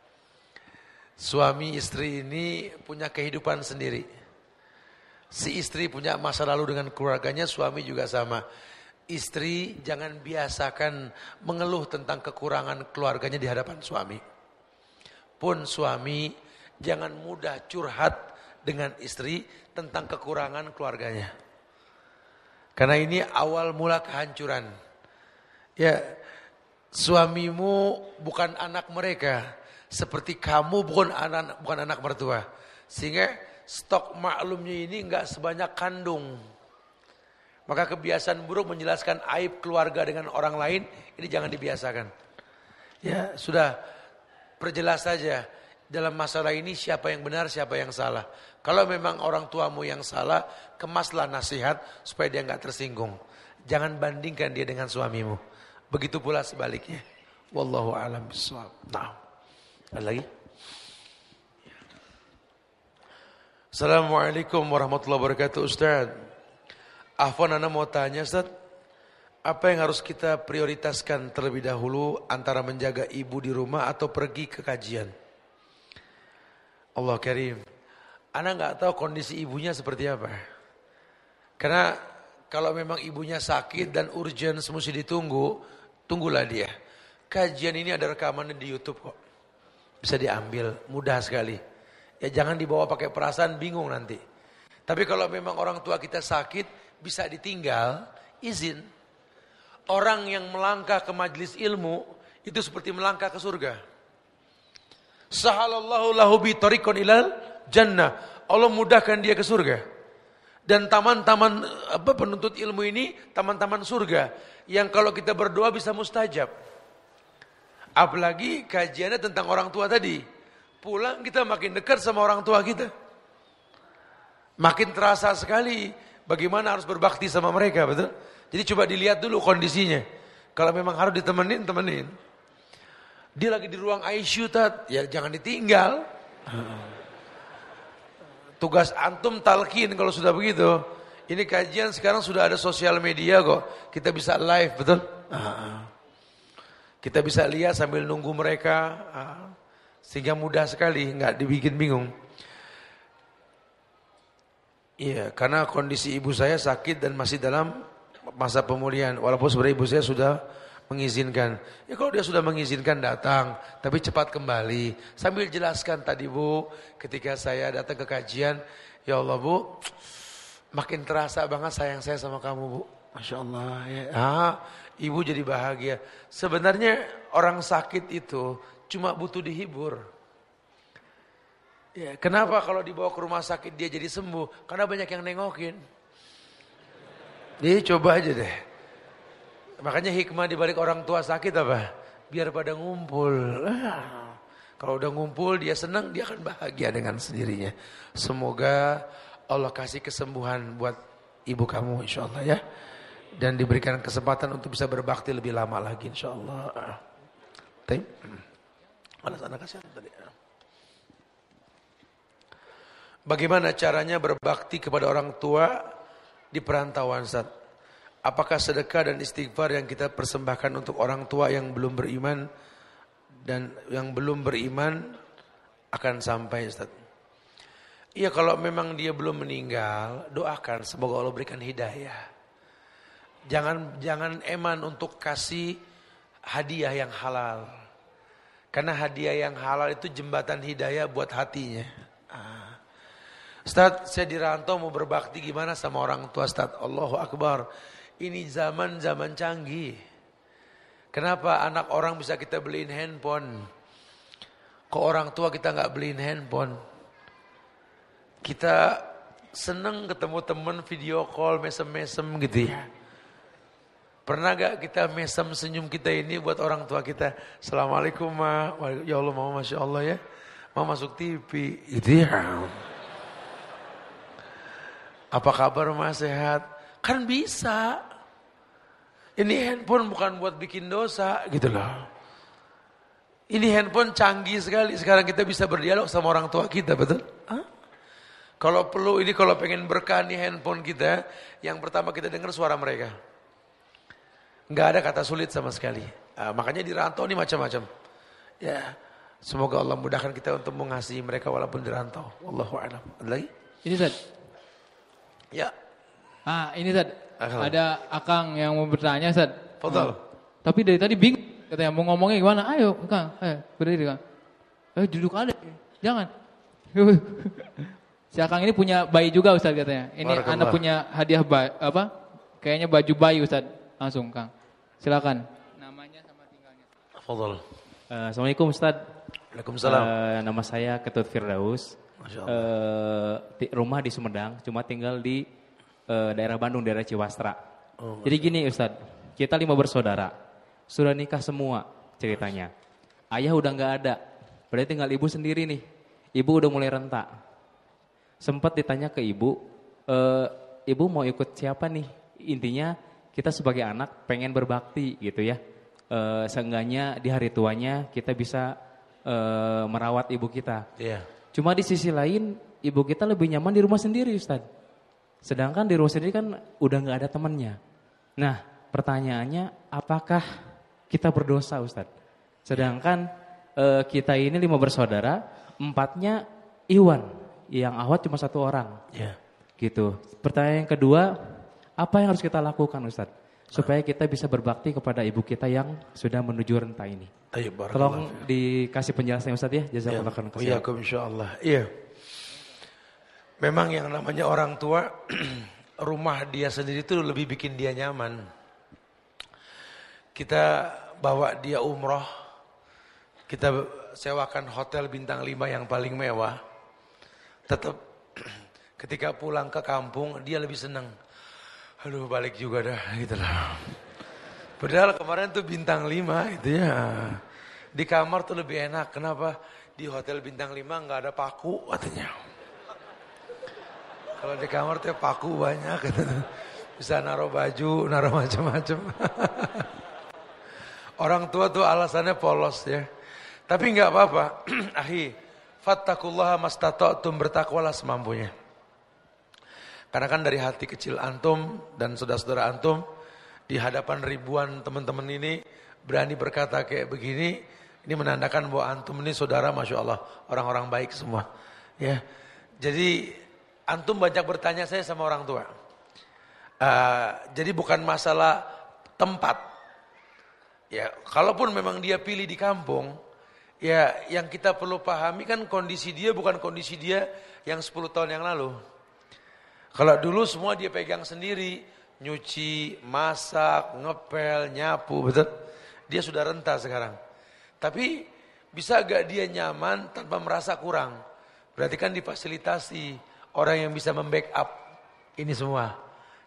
Suami istri ini punya kehidupan sendiri. Si istri punya masa lalu dengan keluarganya, suami juga sama. Istri jangan biasakan mengeluh tentang kekurangan keluarganya di hadapan suami. Pun suami jangan mudah curhat dengan istri tentang kekurangan keluarganya. Karena ini awal mula kehancuran. Ya, suamimu bukan anak mereka, seperti kamu bukan anak bukan anak mertua. Sehingga stok maklumnya ini enggak sebanyak kandung. Maka kebiasaan buruk menjelaskan aib keluarga dengan orang lain ini jangan dibiasakan. Ya, sudah perjelas saja dalam masalah ini siapa yang benar, siapa yang salah. Kalau memang orang tuamu yang salah, kemaslah nasihat supaya dia enggak tersinggung. Jangan bandingkan dia dengan suamimu. Begitu pula sebaliknya. Wallahu a'lam bishawab. Nah. Ada lagi? Assalamualaikum warahmatullahi wabarakatuh Ustaz. Afwan ana mau tanya Ustaz, apa yang harus kita prioritaskan terlebih dahulu antara menjaga ibu di rumah atau pergi ke kajian? Allah Karim. Ana enggak tahu kondisi ibunya seperti apa. Karena kalau memang ibunya sakit dan urgent mesti ditunggu, tunggulah dia. Kajian ini ada rekamannya di YouTube kok. Bisa diambil, mudah sekali. Ya jangan dibawa pakai perasaan, bingung nanti. Tapi kalau memang orang tua kita sakit, bisa ditinggal, izin. Orang yang melangkah ke majelis ilmu, itu seperti melangkah ke surga. Sahalallahu lahu bi tariqan ilal jannah. Allah mudahkan dia ke surga. Dan taman-taman apa penuntut ilmu ini, taman-taman surga. Yang kalau kita berdoa bisa mustajab. Apalagi kajiannya tentang orang tua tadi. Pulang kita makin dekat sama orang tua kita. Makin terasa sekali bagaimana harus berbakti sama mereka, betul? Jadi coba dilihat dulu kondisinya. Kalau memang harus ditemenin, temenin. Dia lagi di ruang I C U, tat, ya jangan ditinggal. Tugas antum talqin kalau sudah begitu. Ini kajian sekarang sudah ada sosial media kok. Kita bisa live, betul? Kita bisa lihat sambil nunggu mereka. Sehingga mudah sekali, nggak dibikin bingung. Iya, karena kondisi ibu saya sakit dan masih dalam masa pemulihan. Walaupun sebenarnya ibu saya sudah mengizinkan. Ya kalau dia sudah mengizinkan datang, tapi cepat kembali. Sambil jelaskan tadi Bu, ketika saya datang ke kajian, ya Allah Bu, makin terasa banget sayang saya sama kamu Bu. Masya Allah ya. Ah, ibu jadi bahagia. Sebenarnya orang sakit itu cuma butuh dihibur. Ya, kenapa kalau dibawa ke rumah sakit dia jadi sembuh? Karena banyak yang nengokin. Jadi coba aja deh. Makanya hikmah dibalik orang tua sakit apa? Biar pada ngumpul. Ah, kalau udah ngumpul dia senang, dia akan bahagia dengan sendirinya. Semoga Allah kasih kesembuhan buat ibu kamu insyaallah ya. Dan diberikan kesempatan untuk bisa berbakti lebih lama lagi insyaallah. Baik. Mana sana kasihan tadi. Bagaimana caranya berbakti kepada orang tua di perantauan, Ustaz? Apakah sedekah dan istighfar yang kita persembahkan untuk orang tua yang belum beriman dan yang belum beriman akan sampai, Ustaz? Iya, kalau memang dia belum meninggal, doakan semoga Allah berikan hidayah. Jangan jangan eman untuk kasih hadiah yang halal. Karena hadiah yang halal itu jembatan hidayah buat hatinya. Ah. Ustaz, saya dirantau mau berbakti gimana sama orang tua, Ustaz? Allahu Akbar. Ini zaman-zaman canggih. Kenapa anak orang bisa kita beliin handphone? Kok orang tua kita nggak beliin handphone? Kita seneng ketemu teman video call, mesem-mesem gitu ya. Pernah gak kita mesem senyum kita ini buat orang tua kita? Assalamualaikum ma. Ya Allah, mama Masya Allah ya. Mama masuk T V. Gitu ya. Apa kabar ma, sehat? Kan bisa. Ini handphone bukan buat bikin dosa gitu loh. Ini handphone canggih sekali. Sekarang kita bisa berdialog sama orang tua kita, betul? Hah? Kalau perlu ini kalau pengen berkah nih handphone kita, yang pertama kita dengar suara mereka. Nggak ada kata sulit sama sekali. Nah, makanya di rantau ini macam-macam. Ya, semoga Allah mudahkan kita untuk mengasihi mereka walaupun di rantau. Wallahu a'lam. Ada lagi? Ini Ustaz. Ya. Ah, ini Ustaz. Akal. Ada Akang yang mau bertanya, Ustaz. Fadhal. Oh. Tapi dari tadi bingung katanya mau ngomongnya gimana? Ayo, Kang. Ayo, berdiri, Kang. Eh, duduk ada. Jangan. Si Akang ini punya bayi juga, Ustaz, katanya. Ini Anda punya hadiah bayi, apa? Kayaknya baju bayi, Ustaz. Langsung, Kang. Silakan. Namanya sama tinggalnya. Fadhal. Uh, Assalamualaikum, Ustaz. Waalaikumsalam. Uh, nama saya Ketut Firdaus. Uh, di, rumah di Sumedang, cuma tinggal di uh, daerah Bandung, daerah Ciwastra. Oh, jadi gini, Ustaz. Kita lima bersaudara. Sudah nikah semua ceritanya. Ayah udah gak ada. Berarti tinggal ibu sendiri nih. Ibu udah mulai rentak. Sempat ditanya ke ibu, e, ibu mau ikut siapa nih? Intinya kita sebagai anak pengen berbakti gitu ya. E, seenggaknya di hari tuanya kita bisa e, merawat ibu kita. Yeah. Cuma di sisi lain ibu kita lebih nyaman di rumah sendiri, Ustaz. Sedangkan di rumah sendiri kan udah gak ada temannya. Nah, pertanyaannya apakah kita berdosa, Ustaz? Sedangkan e, kita ini lima bersaudara, empatnya Iwan. Yang awat cuma satu orang, yeah. Gitu. Pertanyaan yang kedua, apa yang harus kita lakukan, Ustaz, supaya kita bisa berbakti kepada ibu kita yang sudah menuju renta ini? Ayo, tolong dikasih penjelasan, Ustaz ya. Jazakallah khairan. Iya, insyaallah. Iya. Memang yang namanya orang tua, rumah dia sendiri itu lebih bikin dia nyaman. Kita bawa dia umroh, kita sewakan hotel bintang lima yang paling mewah. Tetap ketika pulang ke kampung dia lebih senang. Aduh, balik juga dah gitu lah. Padahal kemarin tuh bintang lima itu ya. Di kamar tuh lebih enak. Kenapa? Di hotel bintang lima nggak ada paku katanya. Kalau di kamar tuh paku banyak katanya. Bisa naruh baju, naruh macam-macam. Orang tua tuh alasannya polos ya. Tapi nggak apa-apa. Ahi, fattakullaha mastata'tum, bertakwalah semampunya. Karena kan dari hati kecil antum dan saudara-saudara antum di hadapan ribuan teman-teman ini berani berkata kayak begini, ini menandakan bahwa antum ini saudara, masya Allah, orang-orang baik semua. Ya, jadi antum banyak bertanya saya sama orang tua. Uh, jadi bukan masalah tempat. Ya, kalaupun memang dia pilih di kampung. Ya, yang kita perlu pahami kan kondisi dia bukan kondisi dia yang sepuluh tahun yang lalu. Kalau dulu semua dia pegang sendiri, nyuci, masak, ngepel, nyapu, betul? Dia sudah renta sekarang. Tapi bisa gak dia nyaman tanpa merasa kurang? Berarti kan difasilitasi orang yang bisa membackup ini semua.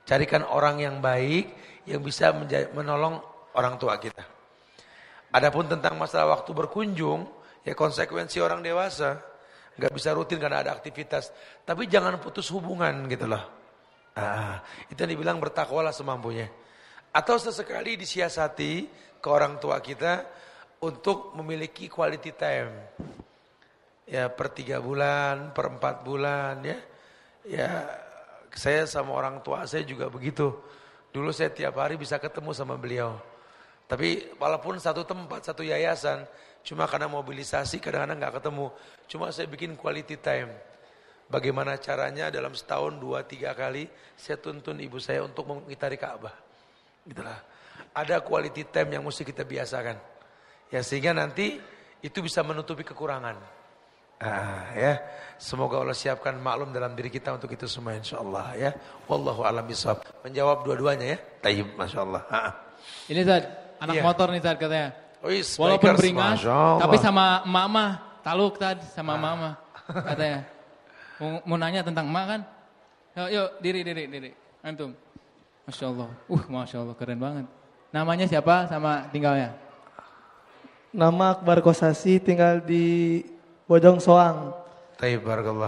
Carikan orang yang baik yang bisa menja- menolong orang tua kita. Adapun tentang masalah waktu berkunjung, ya konsekuensi orang dewasa. Gak bisa rutin karena ada aktivitas. Tapi jangan putus hubungan gitu loh. Ah, itu yang dibilang bertakwalah semampunya. Atau sesekali disiasati ke orang tua kita untuk memiliki quality time. Ya per tiga bulan, per empat bulan ya. Ya saya sama orang tua saya juga begitu. Dulu saya tiap hari bisa ketemu sama beliau. Tapi walaupun satu tempat, satu yayasan, cuma karena mobilisasi kadang-kadang gak ketemu. Cuma saya bikin quality time. Bagaimana caranya dalam setahun dua tiga kali saya tuntun ibu saya untuk mengitari Ka'bah. Gitulah. Ada quality time yang mesti kita biasakan. Ya sehingga nanti itu bisa menutupi kekurangan. Ah, ya. Semoga Allah siapkan maklum dalam diri kita untuk itu semua insyaallah ya. Wallahu a'lam bishawab. Menjawab dua-duanya ya. Tayyib masyaallah. Heeh. Ini Zat, anak Iya. motor nih Zat katanya. Oh, yes, Walaupun bikers, beringas, Masya Allah. tapi sama mama, taluk tadi sama Ah. mama katanya. Mau, mau nanya tentang emak kan? Yuk, yuk, diri, diri, diri. Antum. Masya Allah. Uh, Masya Allah, keren banget. Namanya siapa sama tinggalnya? Nama Akbar Kosasi, tinggal di Bojong Soang. Tayyib barakallah.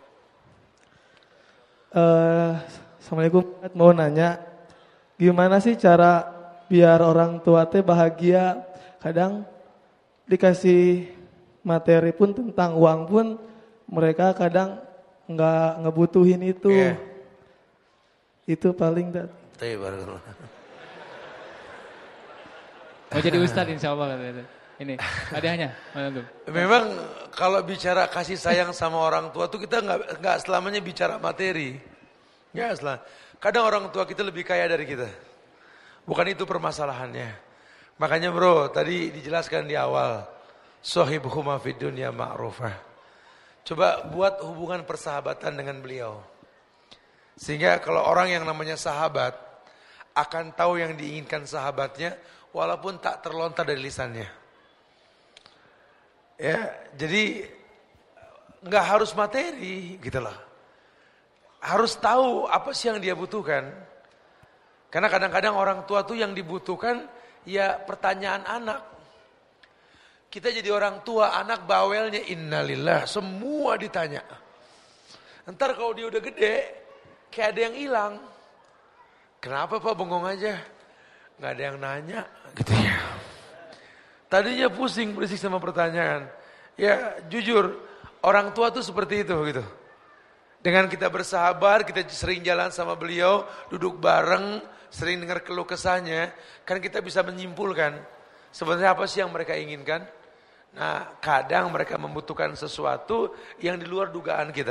Eh, Assalamualaikum, mau nanya, gimana sih cara biar orang tua teh bahagia? Kadang dikasih materi pun tentang uang pun mereka kadang nggak ngebutuhin itu. Iya. Itu paling dat. Tayyib barakallah. Mau jadi ustadz insya Allah katanya. Ini hadiahnya. Mana tuh? Memang kalau bicara kasih sayang sama orang tua tuh kita nggak nggak selamanya bicara materi. Ya selam. Kadang orang tua kita lebih kaya dari kita. Bukan itu permasalahannya. Makanya bro, tadi dijelaskan di awal, sohibuhuma fid dunya ma'rufah. Coba buat hubungan persahabatan dengan beliau. Sehingga kalau orang yang namanya sahabat akan tahu yang diinginkan sahabatnya walaupun tak terlontar dari lisannya. Ya, jadi nggak harus materi gitu loh. Harus tahu apa sih yang dia butuhkan. Karena kadang-kadang orang tua tuh yang dibutuhkan ya pertanyaan anak. Kita jadi orang tua, anak bawelnya innalillah, semua ditanya. Ntar kalau dia udah gede, kayak ada yang hilang. Kenapa Pak bengong aja? Nggak ada yang nanya gitu ya. Tadinya pusing berisik sama pertanyaan. Ya jujur, orang tua tuh seperti itu gitu. Dengan kita bersahabat, kita sering jalan sama beliau, duduk bareng, sering dengar keluh kesahnya, kan kita bisa menyimpulkan sebenarnya apa sih yang mereka inginkan. Nah, kadang mereka membutuhkan sesuatu yang di luar dugaan kita.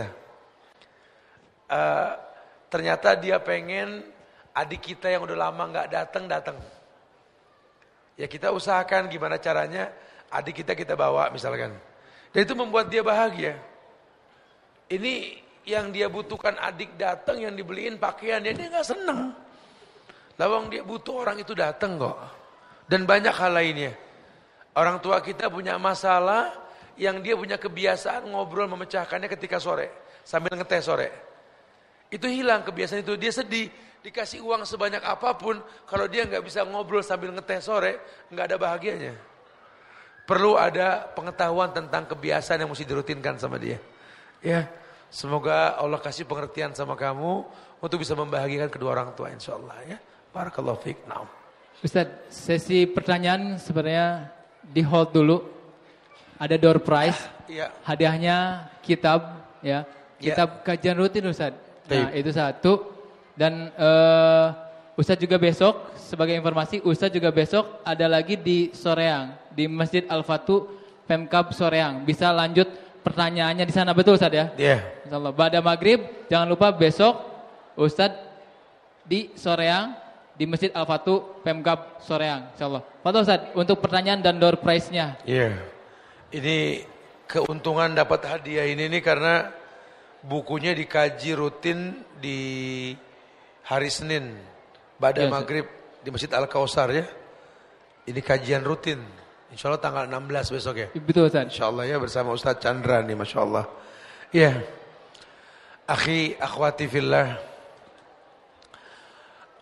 Uh, ternyata dia pengen adik kita yang udah lama nggak datang datang. Ya kita usahakan gimana caranya adik kita kita bawa misalkan. Dan itu membuat dia bahagia. Ini yang dia butuhkan adik datang yang dibeliin pakaian dia dia nggak seneng. Lawang dia butuh orang itu datang kok. Dan banyak hal lainnya. Orang tua kita punya masalah yang dia punya kebiasaan ngobrol memecahkannya ketika sore sambil ngeteh sore. Itu hilang kebiasaan itu, dia sedih. Dikasih uang sebanyak apapun, kalau dia nggak bisa ngobrol sambil ngeteh sore, nggak ada bahagianya. Perlu ada pengetahuan tentang kebiasaan yang mesti dirutinkan sama dia. Ya, semoga Allah kasih pengertian sama kamu untuk bisa membahagiakan kedua orang tua, insya Allah ya. Barakallahu fiik. Naam. Ustaz, sesi pertanyaan sebenarnya di hold dulu. Ada door prize. Iya. Hadiahnya kitab, ya. Kitab kajian rutin Ustaz. Nah, itu satu. Dan uh, Ustadz juga besok, sebagai informasi, Ustadz juga besok ada lagi di Soreang, di Masjid Al-Fatu Pemkab Soreang. Bisa lanjut pertanyaannya di sana, betul Ustadz ya? Iya. Yeah. Insyaallah. Pada maghrib, jangan lupa besok Ustadz di Soreang, di Masjid Al-Fatu Pemkab Soreang. Insyaallah. Fadhol Ustadz, untuk pertanyaan dan door prize-nya. Iya. Yeah. Ini keuntungan dapat hadiah ini nih karena bukunya dikaji rutin di hari Senin, pada ya, maghrib di Masjid Al-Kausar ya. Ini kajian rutin. Insya Allah tanggal enam belas besok ya. Betul Ustaz. Insya Allah ya bersama Ustaz Chandra nih, Masya Allah. Ya, akhi, akhwati fillah.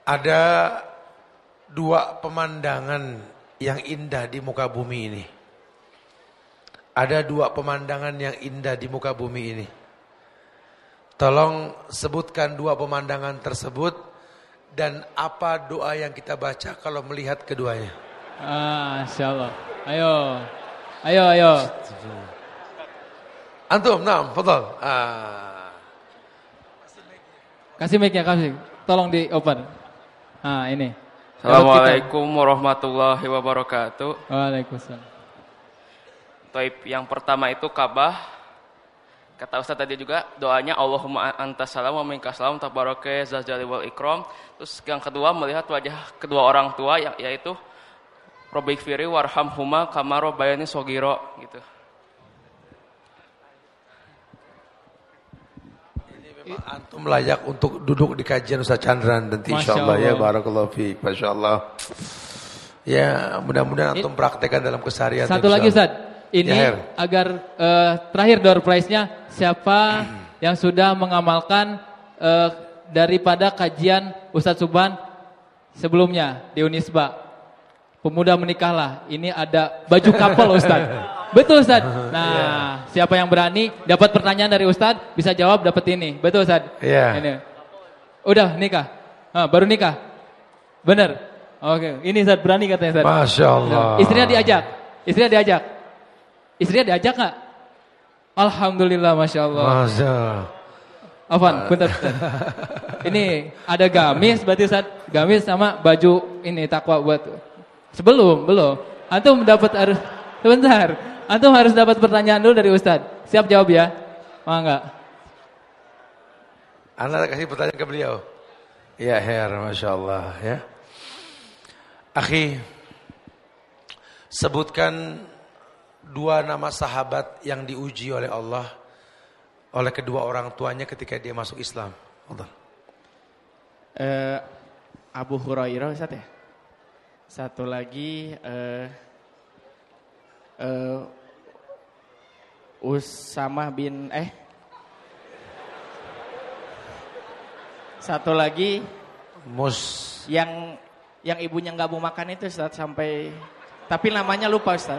Ada dua pemandangan yang indah di muka bumi ini. Ada dua pemandangan yang indah di muka bumi ini. Tolong sebutkan dua pemandangan tersebut dan apa doa yang kita baca kalau melihat keduanya. Ah, insyaallah. Ayo. Ayo, ayo. Antum, naam, fadhal. Ah. Kasih mic-nya, kasih. Tolong di open. Ah, ini. Assalamualaikum warahmatullahi wabarakatuh. Waalaikumsalam. Taib, yang pertama itu Ka'bah. Kata Ustaz tadi juga doanya Allahumma antas salam wa minkas salam tabaraka zal jalali wal ikram. Terus yang kedua melihat wajah kedua orang tua ya, yaitu Rabbighfirli warhamhuma kama rabbayani shaghira gitu. Ini memang antum layak untuk duduk di kajian Ustaz Chandran nanti insyaallah ya, barakallahu fiik, masyaallah. Ya, mudah-mudahan antum praktekkan dalam keseharian. Satu lagi Ustaz. Ini ya, agar uh, terakhir door prize-nya siapa yang sudah mengamalkan uh, daripada kajian Ustadz Subhan sebelumnya di Unisba. Pemuda menikahlah. Ini ada baju couple Ustadz. Betul Ustadz. Nah, yeah. Siapa yang berani dapat pertanyaan dari Ustadz bisa jawab dapat ini. Betul Ustadz. Iya. Ini. Udah nikah. Ah, baru nikah. Bener. Oke. Ini Ustadz berani katanya Ustadz. Masya Allah. Nah, istrinya diajak. Istrinya diajak. Istrinya diajak gak? Alhamdulillah, Masya Allah. Masya Allah. Afwan, bentar, bentar. Ini ada gamis berarti Ustaz. Gamis sama baju ini takwa buat. Sebelum, belum. Antum dapat harus sebentar. Antum harus dapat pertanyaan dulu dari Ustaz. Siap jawab ya? Mau enggak? Anda kasih pertanyaan ke beliau. Ya, Her, Masya Allah ya. Akhi, sebutkan dua nama sahabat yang diuji oleh Allah oleh kedua orang tuanya ketika dia masuk Islam. Uh, Abu Hurairah Ustaz ya. Satu lagi uh, uh, Usamah bin eh Satu lagi Mus yang yang ibunya nggak mau makan itu Ustaz sampai tapi namanya lupa Ustaz.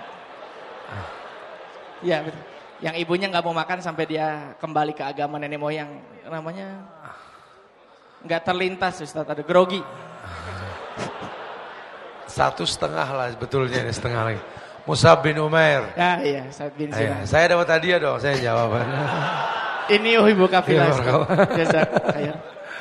Ya, yang ibunya nggak mau makan sampai dia kembali ke agama nenek moyang, namanya nggak terlintas Ustaz, ada grogi. Satu setengah lah sebetulnya ini setengah lagi. Mus'ab bin Umair. Ya iya, Sa'ad bin Zaid. Saya dapat hadiah dong, saya jawab. Ini oh ibu kafilah. Biasa kayak.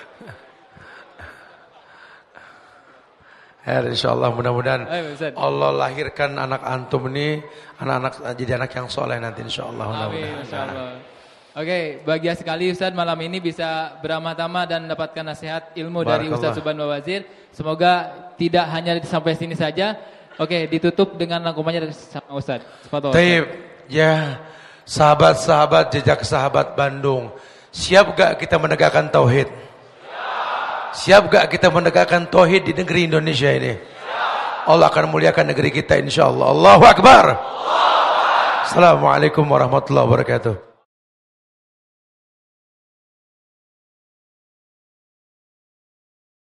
Ya, insyaallah mudah-mudahan Allah lahirkan anak antum ini anak-anak jadi anak yang soleh nanti insyaallah. Amin insyaallah. Oke, bahagia sekali Ustaz malam ini bisa beramah-tamah dan mendapatkan nasihat ilmu dari Ustaz Subhan Bawazir. Semoga tidak hanya sampai sini saja. Oke, ditutup dengan rangkumannya dari sama Ustaz. Taib, ya sahabat-sahabat jejak sahabat Bandung, siap gak kita menegakkan tauhid? Siap gak kita menegakkan tauhid di negeri Indonesia ini? Siap. Allah akan muliakan negeri kita insyaallah. Allahu Akbar. Assalamualaikum warahmatullahi wabarakatuh.